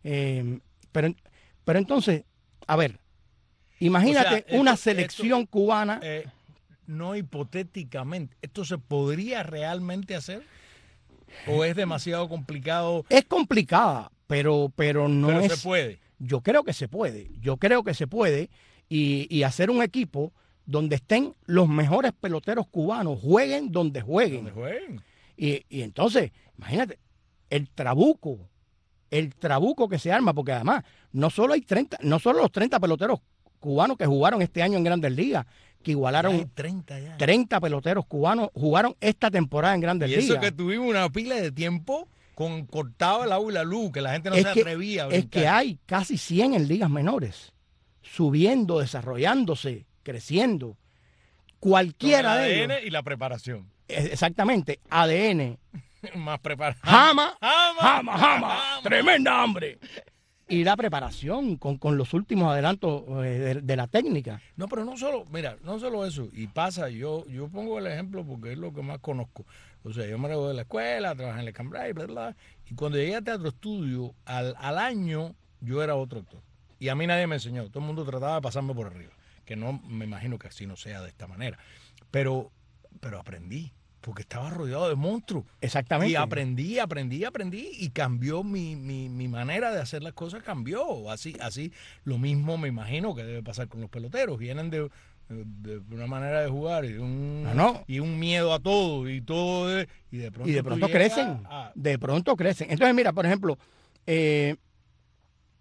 S4: pero entonces, a ver, imagínate una selección cubana.
S3: No hipotéticamente, ¿esto se podría realmente hacer? ¿O es demasiado complicado?
S4: Es complicada, pero no
S3: Pero
S4: es...
S3: se puede.
S4: Yo creo que se puede y hacer un equipo donde estén los mejores peloteros cubanos, jueguen donde jueguen. Y entonces, imagínate, el trabuco que se arma, porque además no solo los 30 peloteros cubanos que jugaron este año en Grandes Ligas, que igualaron 30 peloteros cubanos, jugaron esta temporada en Grandes Ligas.
S3: Y eso que tuvimos una pila de tiempo cortado el agua y la luz, que la gente no se atrevía a brincar.
S4: Es que hay casi 100 en ligas menores, subiendo, desarrollándose, creciendo. Cualquiera de ellos.
S3: ADN y la preparación.
S4: Exactamente, ADN.
S3: Más preparado.
S4: Jama. Tremenda hambre. Y la preparación con los últimos adelantos de la técnica.
S3: No, pero no solo eso. Y pasa, yo pongo el ejemplo porque es lo que más conozco. O sea, yo me gradué de la escuela, trabajé en el Cambrai, bla, bla. Y cuando llegué a Teatro Estudio, al año yo era otro actor. Y a mí nadie me enseñó. Todo el mundo trataba de pasarme por arriba. Que no me imagino que así no sea de esta manera. Pero aprendí. Porque estaba rodeado de monstruos.
S4: Exactamente.
S3: Y aprendí y cambió mi manera de hacer las cosas, cambió. Así lo mismo me imagino que debe pasar con los peloteros. Vienen de una manera de jugar y un miedo a todo y de pronto
S4: crecen. De pronto crecen. Entonces, mira, por ejemplo,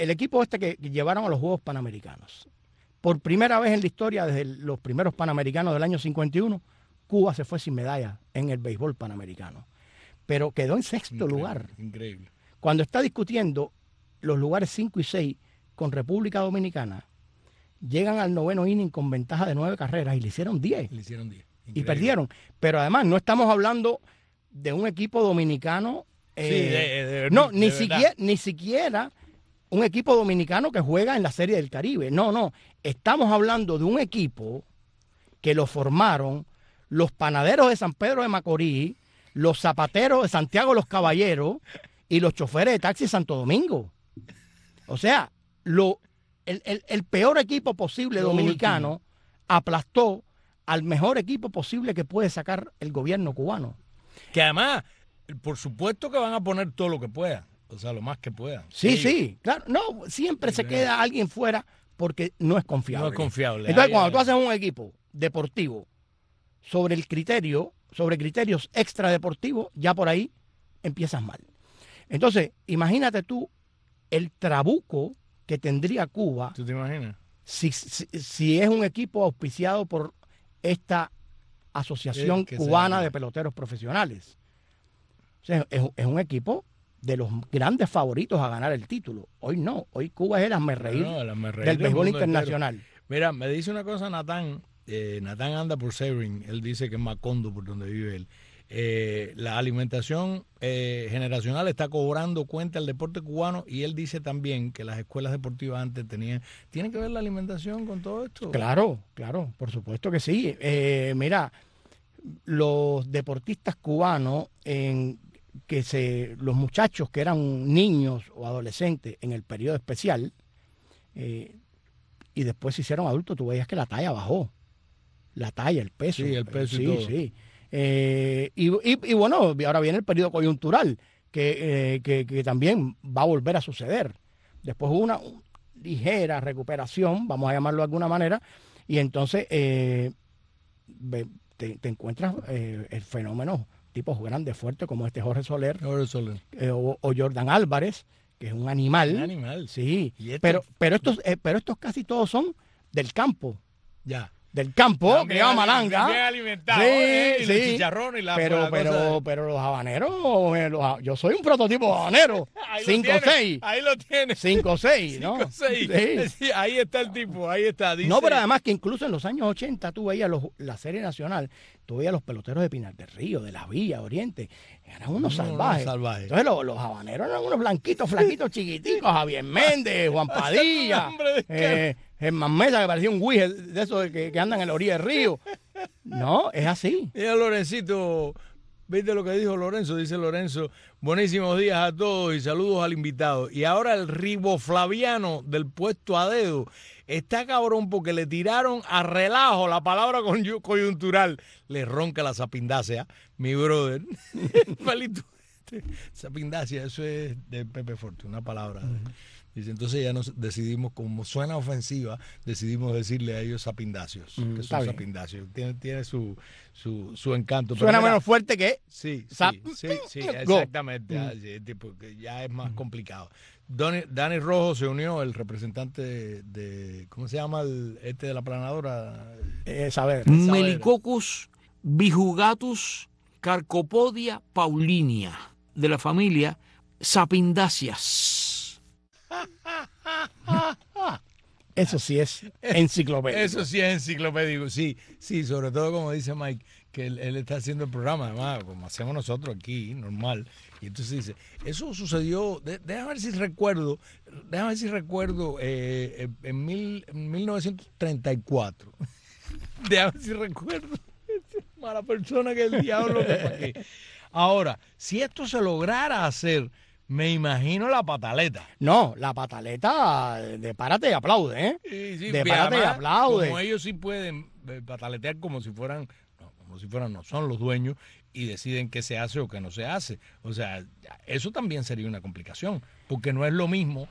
S4: el equipo que llevaron a los Juegos Panamericanos. Por primera vez en la historia, desde los primeros Panamericanos del año 51, Cuba se fue sin medalla en el béisbol panamericano. Pero quedó en sexto lugar.
S3: Increíble.
S4: Cuando está discutiendo los lugares 5 y 6 con República Dominicana, llegan al 9º inning con ventaja de 9 carreras y le hicieron 10.
S3: Le hicieron 10.
S4: Y
S3: Increíble.
S4: perdieron. Pero además no estamos hablando de un equipo dominicano. Ni siquiera un equipo dominicano que juega en la Serie del Caribe. No. Estamos hablando de un equipo que lo formaron los panaderos de San Pedro de Macorís, los zapateros de Santiago de los Caballeros y los choferes de taxi de Santo Domingo. O sea, el peor equipo posible dominicano aplastó al mejor equipo posible que puede sacar el gobierno cubano.
S3: Que además, por supuesto que van a poner todo lo que puedan, o sea, lo más que puedan.
S4: Sí, claro. No, siempre se queda alguien fuera porque no es confiable.
S3: No es confiable.
S4: Entonces, cuando tú haces un equipo deportivo sobre criterios extradeportivos, ya por ahí empiezas mal. Entonces, imagínate tú el trabuco que tendría Cuba.
S3: ¿Tú te imaginas?
S4: Si es un equipo auspiciado por esta Asociación Cubana de Peloteros Profesionales. O sea, es un equipo de los grandes favoritos a ganar el título. Hoy no, hoy Cuba es el hazmerreír del béisbol internacional.
S3: Entero. Mira, me dice una cosa Natán, Natán anda por Sebring, él dice que es Macondo por donde vive él. La alimentación generacional está cobrando cuenta al deporte cubano y él dice también que las escuelas deportivas antes ¿tiene que ver la alimentación con todo esto?
S4: Claro, por supuesto que sí. Mira, los deportistas cubanos, los muchachos que eran niños o adolescentes en el periodo especial y después se hicieron adultos, tú veías que la talla bajó. La talla, el peso.
S3: Sí, el peso y todo.
S4: Sí. Y bueno, ahora viene el periodo coyuntural, que también va a volver a suceder. Después hubo una ligera recuperación, vamos a llamarlo de alguna manera, y entonces te encuentras el fenómeno, tipos grandes, fuertes, como Jorge Soler. O Jordan Álvarez, que es un animal.
S3: Un animal.
S4: Sí, pero estos casi todos son del campo.
S3: Ya.
S4: Del campo, que llama malanga.
S3: Bien alimentado,
S4: sí.
S3: Y los chicharrones y la
S4: pero los habaneros, yo soy un prototipo de habanero. 5-6.
S3: Ahí lo tienes.
S4: 5-6, ¿no?
S3: 5-6. Sí, ahí está el tipo, ahí está. Dice.
S4: No, pero además que incluso en los años 80 tú veías la serie nacional, tú veías los peloteros de Pinar del Río, de Las Villas, Oriente, eran unos salvajes. Entonces los habaneros eran unos blanquitos, flaquitos, chiquiticos, Javier Méndez, Juan Padilla, Germán Mesa, que parecía un güey de esos que andan en la orilla del río. No, es así.
S3: Mira, Lorencito, ¿viste lo que dijo Lorenzo? Dice Lorenzo, buenísimos días a todos y saludos al invitado. Y ahora el riboflaviano del puesto a dedo está cabrón porque le tiraron a relajo la palabra coyuntural. Le ronca la sapindácea, mi brother. Palito. Sapindácea, eso es de Pepe Forte, una palabra. Dice, entonces ya nos decidimos, como suena ofensiva, decidimos decirle a ellos sapindáceos, que son sapindáceos. Tiene su encanto.
S4: Suena menos fuerte que
S3: sí, exactamente. Que ya es más complicado. Dani Rojo se unió, el representante de ¿cómo se llama de la planadora?
S4: Saber.
S9: Melicocus bijugatus carcopodia paulinia, de la familia sapindáceas.
S4: Eso sí es enciclopédico.
S3: Eso sí es enciclopédico, sí, sobre todo como dice Mike, que él está haciendo el programa, además, como hacemos nosotros aquí, normal. Y entonces dice, eso sucedió, déjame ver si recuerdo, en 1934. Déjame ver si recuerdo. Mala persona que el diablo que pa' qué. Ahora, si esto se lograra hacer, me imagino la pataleta.
S4: No, la pataleta de párate y aplaude, ¿eh?
S3: Sí,
S4: de párate y aplaude.
S3: Como ellos sí pueden pataletear como si fueran, no son los dueños y deciden qué se hace o qué no se hace. O sea, eso también sería una complicación, porque no es lo mismo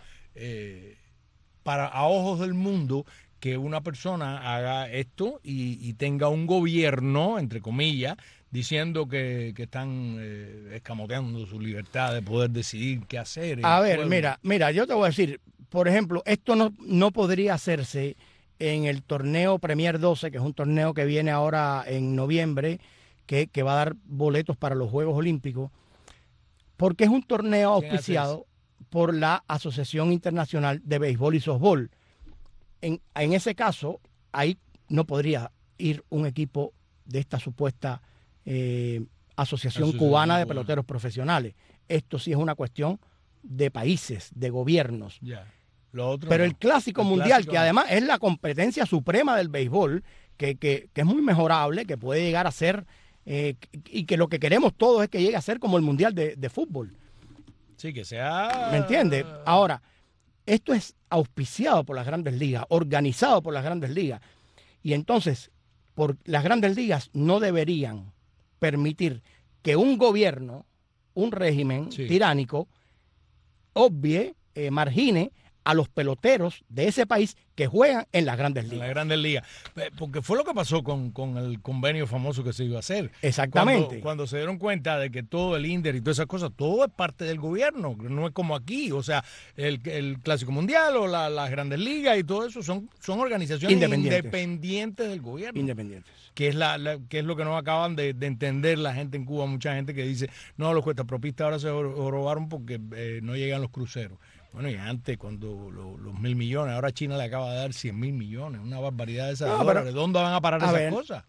S3: a ojos del mundo que una persona haga esto y tenga un gobierno, entre comillas, diciendo que están escamoteando su libertad de poder decidir qué hacer.
S4: A ver, mira, yo te voy a decir, por ejemplo, esto no podría hacerse en el torneo Premier 12, que es un torneo que viene ahora en noviembre, que va a dar boletos para los Juegos Olímpicos, porque es un torneo auspiciado por la Asociación Internacional de Béisbol y Softbol. En ese caso, ahí no podría ir un equipo de esta supuesta Asociación Cubana de Peloteros Profesionales. Esto sí es una cuestión de países, de gobiernos.
S3: Ya. Lo otro
S4: Pero
S3: no.
S4: el Clásico Mundial, que además es la competencia suprema del béisbol, que es muy mejorable, que puede llegar a ser, y que lo que queremos todos es que llegue a ser como el Mundial de fútbol.
S3: Sí, que sea...
S4: ¿Me entiendes? Ahora, esto es auspiciado por las Grandes Ligas, organizado por las Grandes Ligas. Y entonces, por las Grandes Ligas no deberían permitir que un gobierno, un régimen tiránico, obvie, margine a los peloteros de ese país que juegan en las Grandes Ligas.
S3: En las Grandes Ligas. Porque fue lo que pasó con el convenio famoso que se iba a hacer.
S4: Exactamente.
S3: Cuando se dieron cuenta de que todo el INDER y todas esas cosas, todo es parte del gobierno, no es como aquí. O sea, el Clásico Mundial o las Grandes Ligas y todo eso son organizaciones independientes del gobierno.
S4: Independientes.
S3: Que es que es lo que no acaban de entender la gente en Cuba. Mucha gente que dice, no, los cuentapropistas ahora se robaron porque no llegan los cruceros. Bueno, y antes, cuando los 1.000 millones, ahora China le acaba de dar 100.000 millones, una barbaridad de esas dólares. ¿De dónde van a parar esas cosas?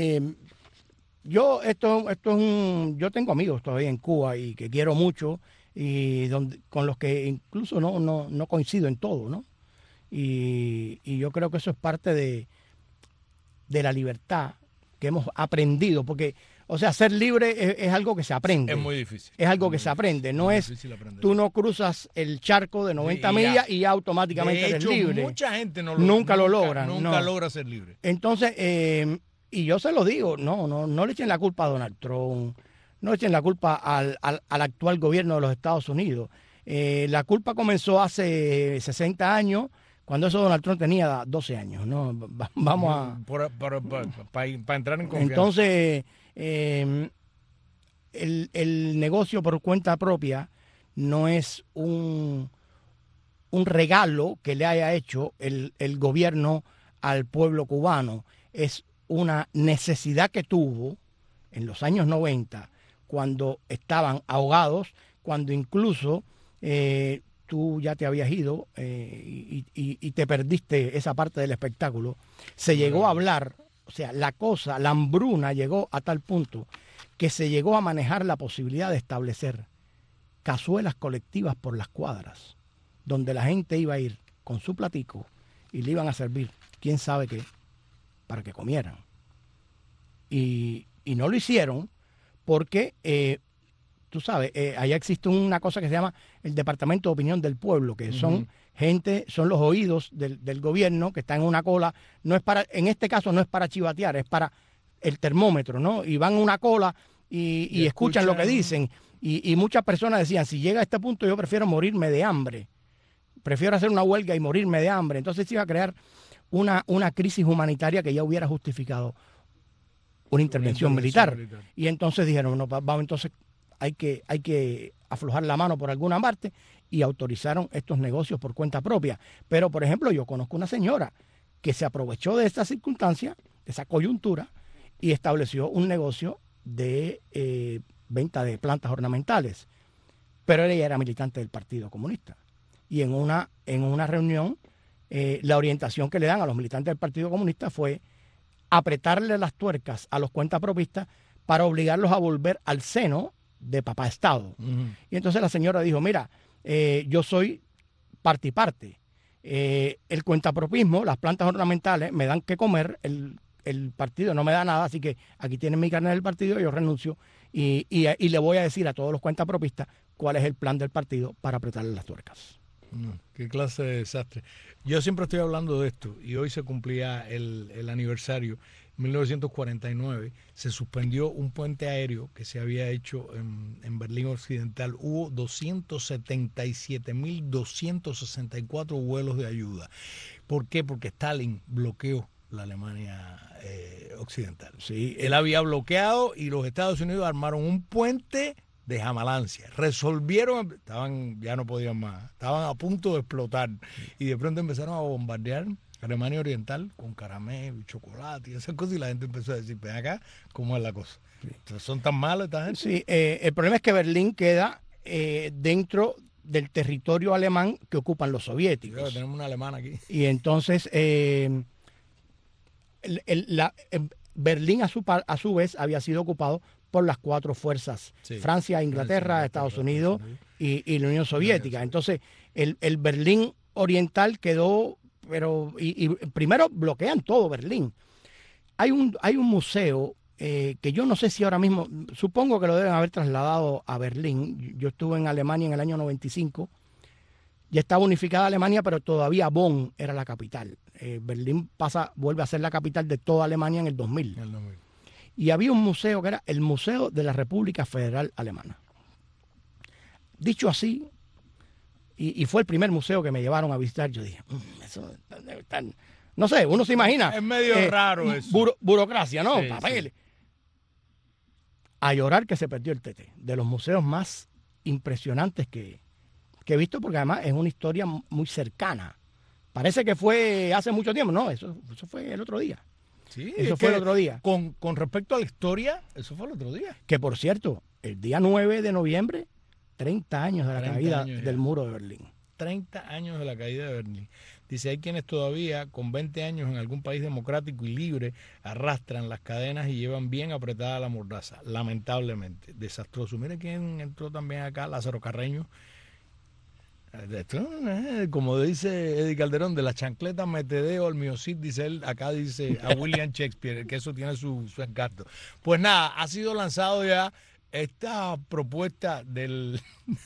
S4: Yo tengo amigos todavía en Cuba y que quiero mucho y con los que incluso no coincido en todo, ¿no? Y yo creo que eso es parte de la libertad que hemos aprendido, porque, o sea, ser libre es algo que se aprende.
S3: Es muy difícil.
S4: Es algo que se aprende, no es, tú no cruzas el charco de 90 millas y ya automáticamente eres libre.
S3: Mucha gente
S4: nunca lo logra.
S3: Nunca logra ser libre.
S4: Entonces, y yo se lo digo, no le echen la culpa a Donald Trump, no le echen la culpa al actual gobierno de los Estados Unidos. La culpa comenzó hace 60 años, cuando eso Donald Trump tenía 12 años, ¿no? Vamos a...
S3: Para entrar en confianza.
S4: Entonces, el negocio por cuenta propia no es un regalo que le haya hecho el gobierno al pueblo cubano. Es una necesidad que tuvo en los años 90, cuando estaban ahogados, cuando incluso... tú ya te habías ido y te perdiste esa parte del espectáculo. Se llegó a hablar, o sea, la hambruna llegó a tal punto que se llegó a manejar la posibilidad de establecer cazuelas colectivas por las cuadras, donde la gente iba a ir con su platico y le iban a servir, quién sabe qué, para que comieran. Y no lo hicieron porque... tú sabes, allá existe una cosa que se llama el Departamento de Opinión del Pueblo, que son son los oídos del gobierno que están en una cola. En este caso no es para chivatear, es para el termómetro, ¿no? Y van a una cola y escuchan lo que dicen. Y muchas personas decían, si llega a este punto yo prefiero morirme de hambre. Prefiero hacer una huelga y morirme de hambre. Entonces se iba a crear una crisis humanitaria que ya hubiera justificado una intervención militar. Y entonces dijeron, no, vamos entonces... Hay que aflojar la mano por alguna parte y autorizaron estos negocios por cuenta propia. Pero, por ejemplo, yo conozco una señora que se aprovechó de esta circunstancia, de esa coyuntura, y estableció un negocio de venta de plantas ornamentales. Pero ella era militante del Partido Comunista. Y en una reunión, la orientación que le dan a los militantes del Partido Comunista fue apretarle las tuercas a los cuentapropistas para obligarlos a volver al seno de papá Estado. Y entonces la señora dijo, mira, yo soy parte y parte. El cuentapropismo, las plantas ornamentales, me dan que comer, el partido no me da nada, así que aquí tienen mi carnet del partido, yo renuncio y le voy a decir a todos los cuentapropistas cuál es el plan del partido para apretarle las tuercas.
S3: Qué clase de desastre. Yo siempre estoy hablando de esto y hoy se cumplía el aniversario. En 1949 se suspendió un puente aéreo que se había hecho en Berlín Occidental. Hubo 277.264 vuelos de ayuda. ¿Por qué? Porque Stalin bloqueó la Alemania occidental.
S4: Sí,
S3: él había bloqueado y los Estados Unidos armaron un puente de Jamalancia. Resolvieron, ya no podían más, estaban a punto de explotar. Y de pronto empezaron a bombardear Alemania Oriental con caramelo y chocolate y esas cosas. Y la gente empezó a decir, ven acá, ¿cómo es la cosa? Entonces, ¿son tan malos esta gente?
S4: Sí, el problema es que Berlín queda dentro del territorio alemán que ocupan los soviéticos.
S3: Claro, tenemos una alemana aquí.
S4: Y entonces Berlín a su vez había sido ocupado por las 4 fuerzas,
S3: Sí.
S4: Francia, Inglaterra,
S3: Francia,
S4: Estados
S3: Inglaterra,
S4: Unidos y la Unión Soviética. Entonces el Berlín Oriental quedó, pero y primero bloquean todo Berlín. Hay un museo que yo no sé si ahora mismo, supongo que lo deben haber trasladado a Berlín. Yo estuve en Alemania en el año 95, ya estaba unificada Alemania, pero todavía Bonn era la capital. Berlín vuelve a ser la capital de toda Alemania en el 2000. Y había un museo que era el Museo de la República Federal Alemana. Dicho así, y fue el primer museo que me llevaron a visitar, yo dije, eso debe estar... No sé, uno se imagina.
S3: Es medio raro eso.
S4: Burocracia, ¿no?
S3: Sí,
S4: Papeles. A llorar que se perdió el TT. De los museos más impresionantes que he visto, porque además es una historia muy cercana. Parece que fue hace mucho tiempo. No, eso fue el otro día.
S3: Sí,
S4: eso fue el otro día.
S3: Con respecto a la historia, eso fue el otro día.
S4: Que por cierto, el día 9 de noviembre, 30 años de la caída del muro de Berlín.
S3: 30 años de la caída de Berlín. Dice, hay quienes todavía con 20 años en algún país democrático y libre arrastran las cadenas y llevan bien apretada la mordaza. Lamentablemente, desastroso. Mire quién entró también acá, Lázaro Carreño. Como dice Eddie Calderón, de la chancleta metedeo al miocid, dice él, acá dice a William Shakespeare, que eso tiene su encanto. Pues nada, ha sido lanzado ya esta propuesta del...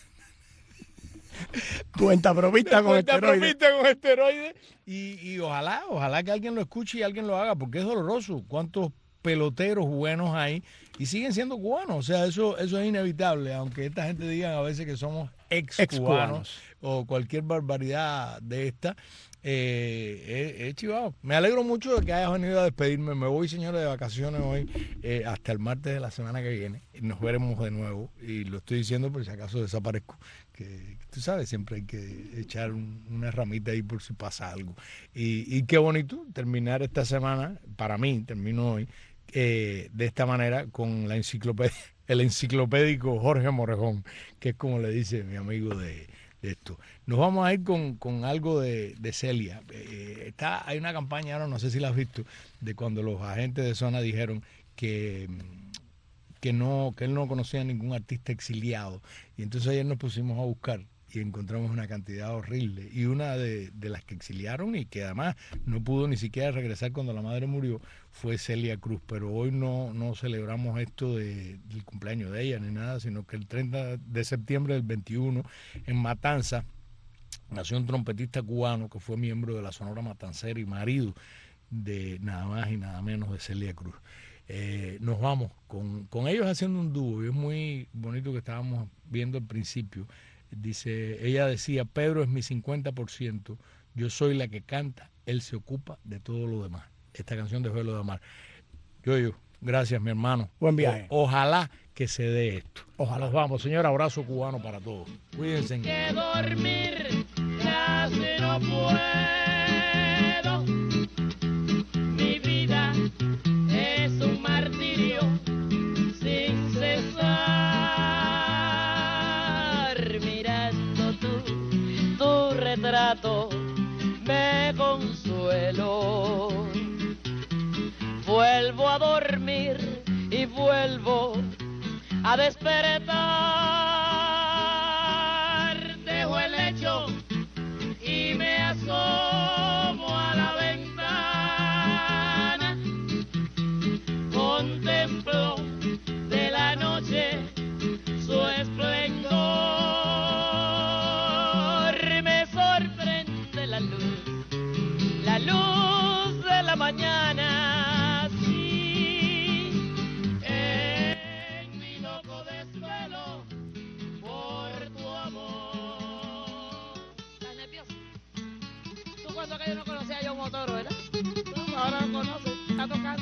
S4: Cuenta provista con esteroides.
S3: Y ojalá que alguien lo escuche y alguien lo haga, porque es doloroso. ¿Cuántos peloteros buenos hay? Y siguen siendo cubanos. O sea, eso es inevitable, aunque esta gente diga a veces que somos ex-cubanos o cualquier barbaridad de esta. Chivado. Me alegro mucho de que hayas venido a despedirme. Me voy, señores, de vacaciones hoy hasta el martes de la semana que viene. Nos veremos de nuevo. Y lo estoy diciendo por si acaso desaparezco. Que tú sabes, siempre hay que echar una ramita ahí por si pasa algo. Y qué bonito terminar esta semana, para mí, termino hoy, de esta manera con la enciclopedia, el enciclopédico Jorge Morejón, que es como le dice mi amigo de esto. Nos vamos a ir con algo de Celia. Hay una campaña, ahora no sé si la has visto, de cuando los agentes de zona dijeron que él no conocía a ningún artista exiliado. Y entonces ayer nos pusimos a buscar y encontramos una cantidad horrible. Y una de las que exiliaron y que además no pudo ni siquiera regresar cuando la madre murió fue Celia Cruz. Pero hoy no celebramos esto del cumpleaños de ella ni nada, sino que el 30 de septiembre del 21 en Matanza nació un trompetista cubano que fue miembro de la Sonora Matancera y marido de nada más y nada menos de Celia Cruz. Nos vamos con ellos haciendo un dúo, y es muy bonito que estábamos viendo al principio. Ella decía, Pedro es mi 50%, yo soy la que canta, él se ocupa de todo lo demás. Esta canción de Velo de Amar. Yo, gracias, mi hermano.
S4: Buen viaje.
S3: Ojalá que se dé esto.
S4: Ojalá.
S3: Nos vamos, señor, abrazo cubano para todos. Cuídense.
S10: Que dormir casi no puedo. Mi vida es un martirio sin cesar. Mirando tu retrato me consuelo. Vuelvo a dormir y vuelvo a despertar. Dejo el lecho y me asomo a la ventana. Contemplo de la noche su esplendor. Me sorprende la luz de la mañana. Sí, en mi loco desvelo por tu amor. ¿Estás nervioso? Tú cuando aquello no conocías yo un motor, ¿verdad? No, ahora lo conoces. Está tocando.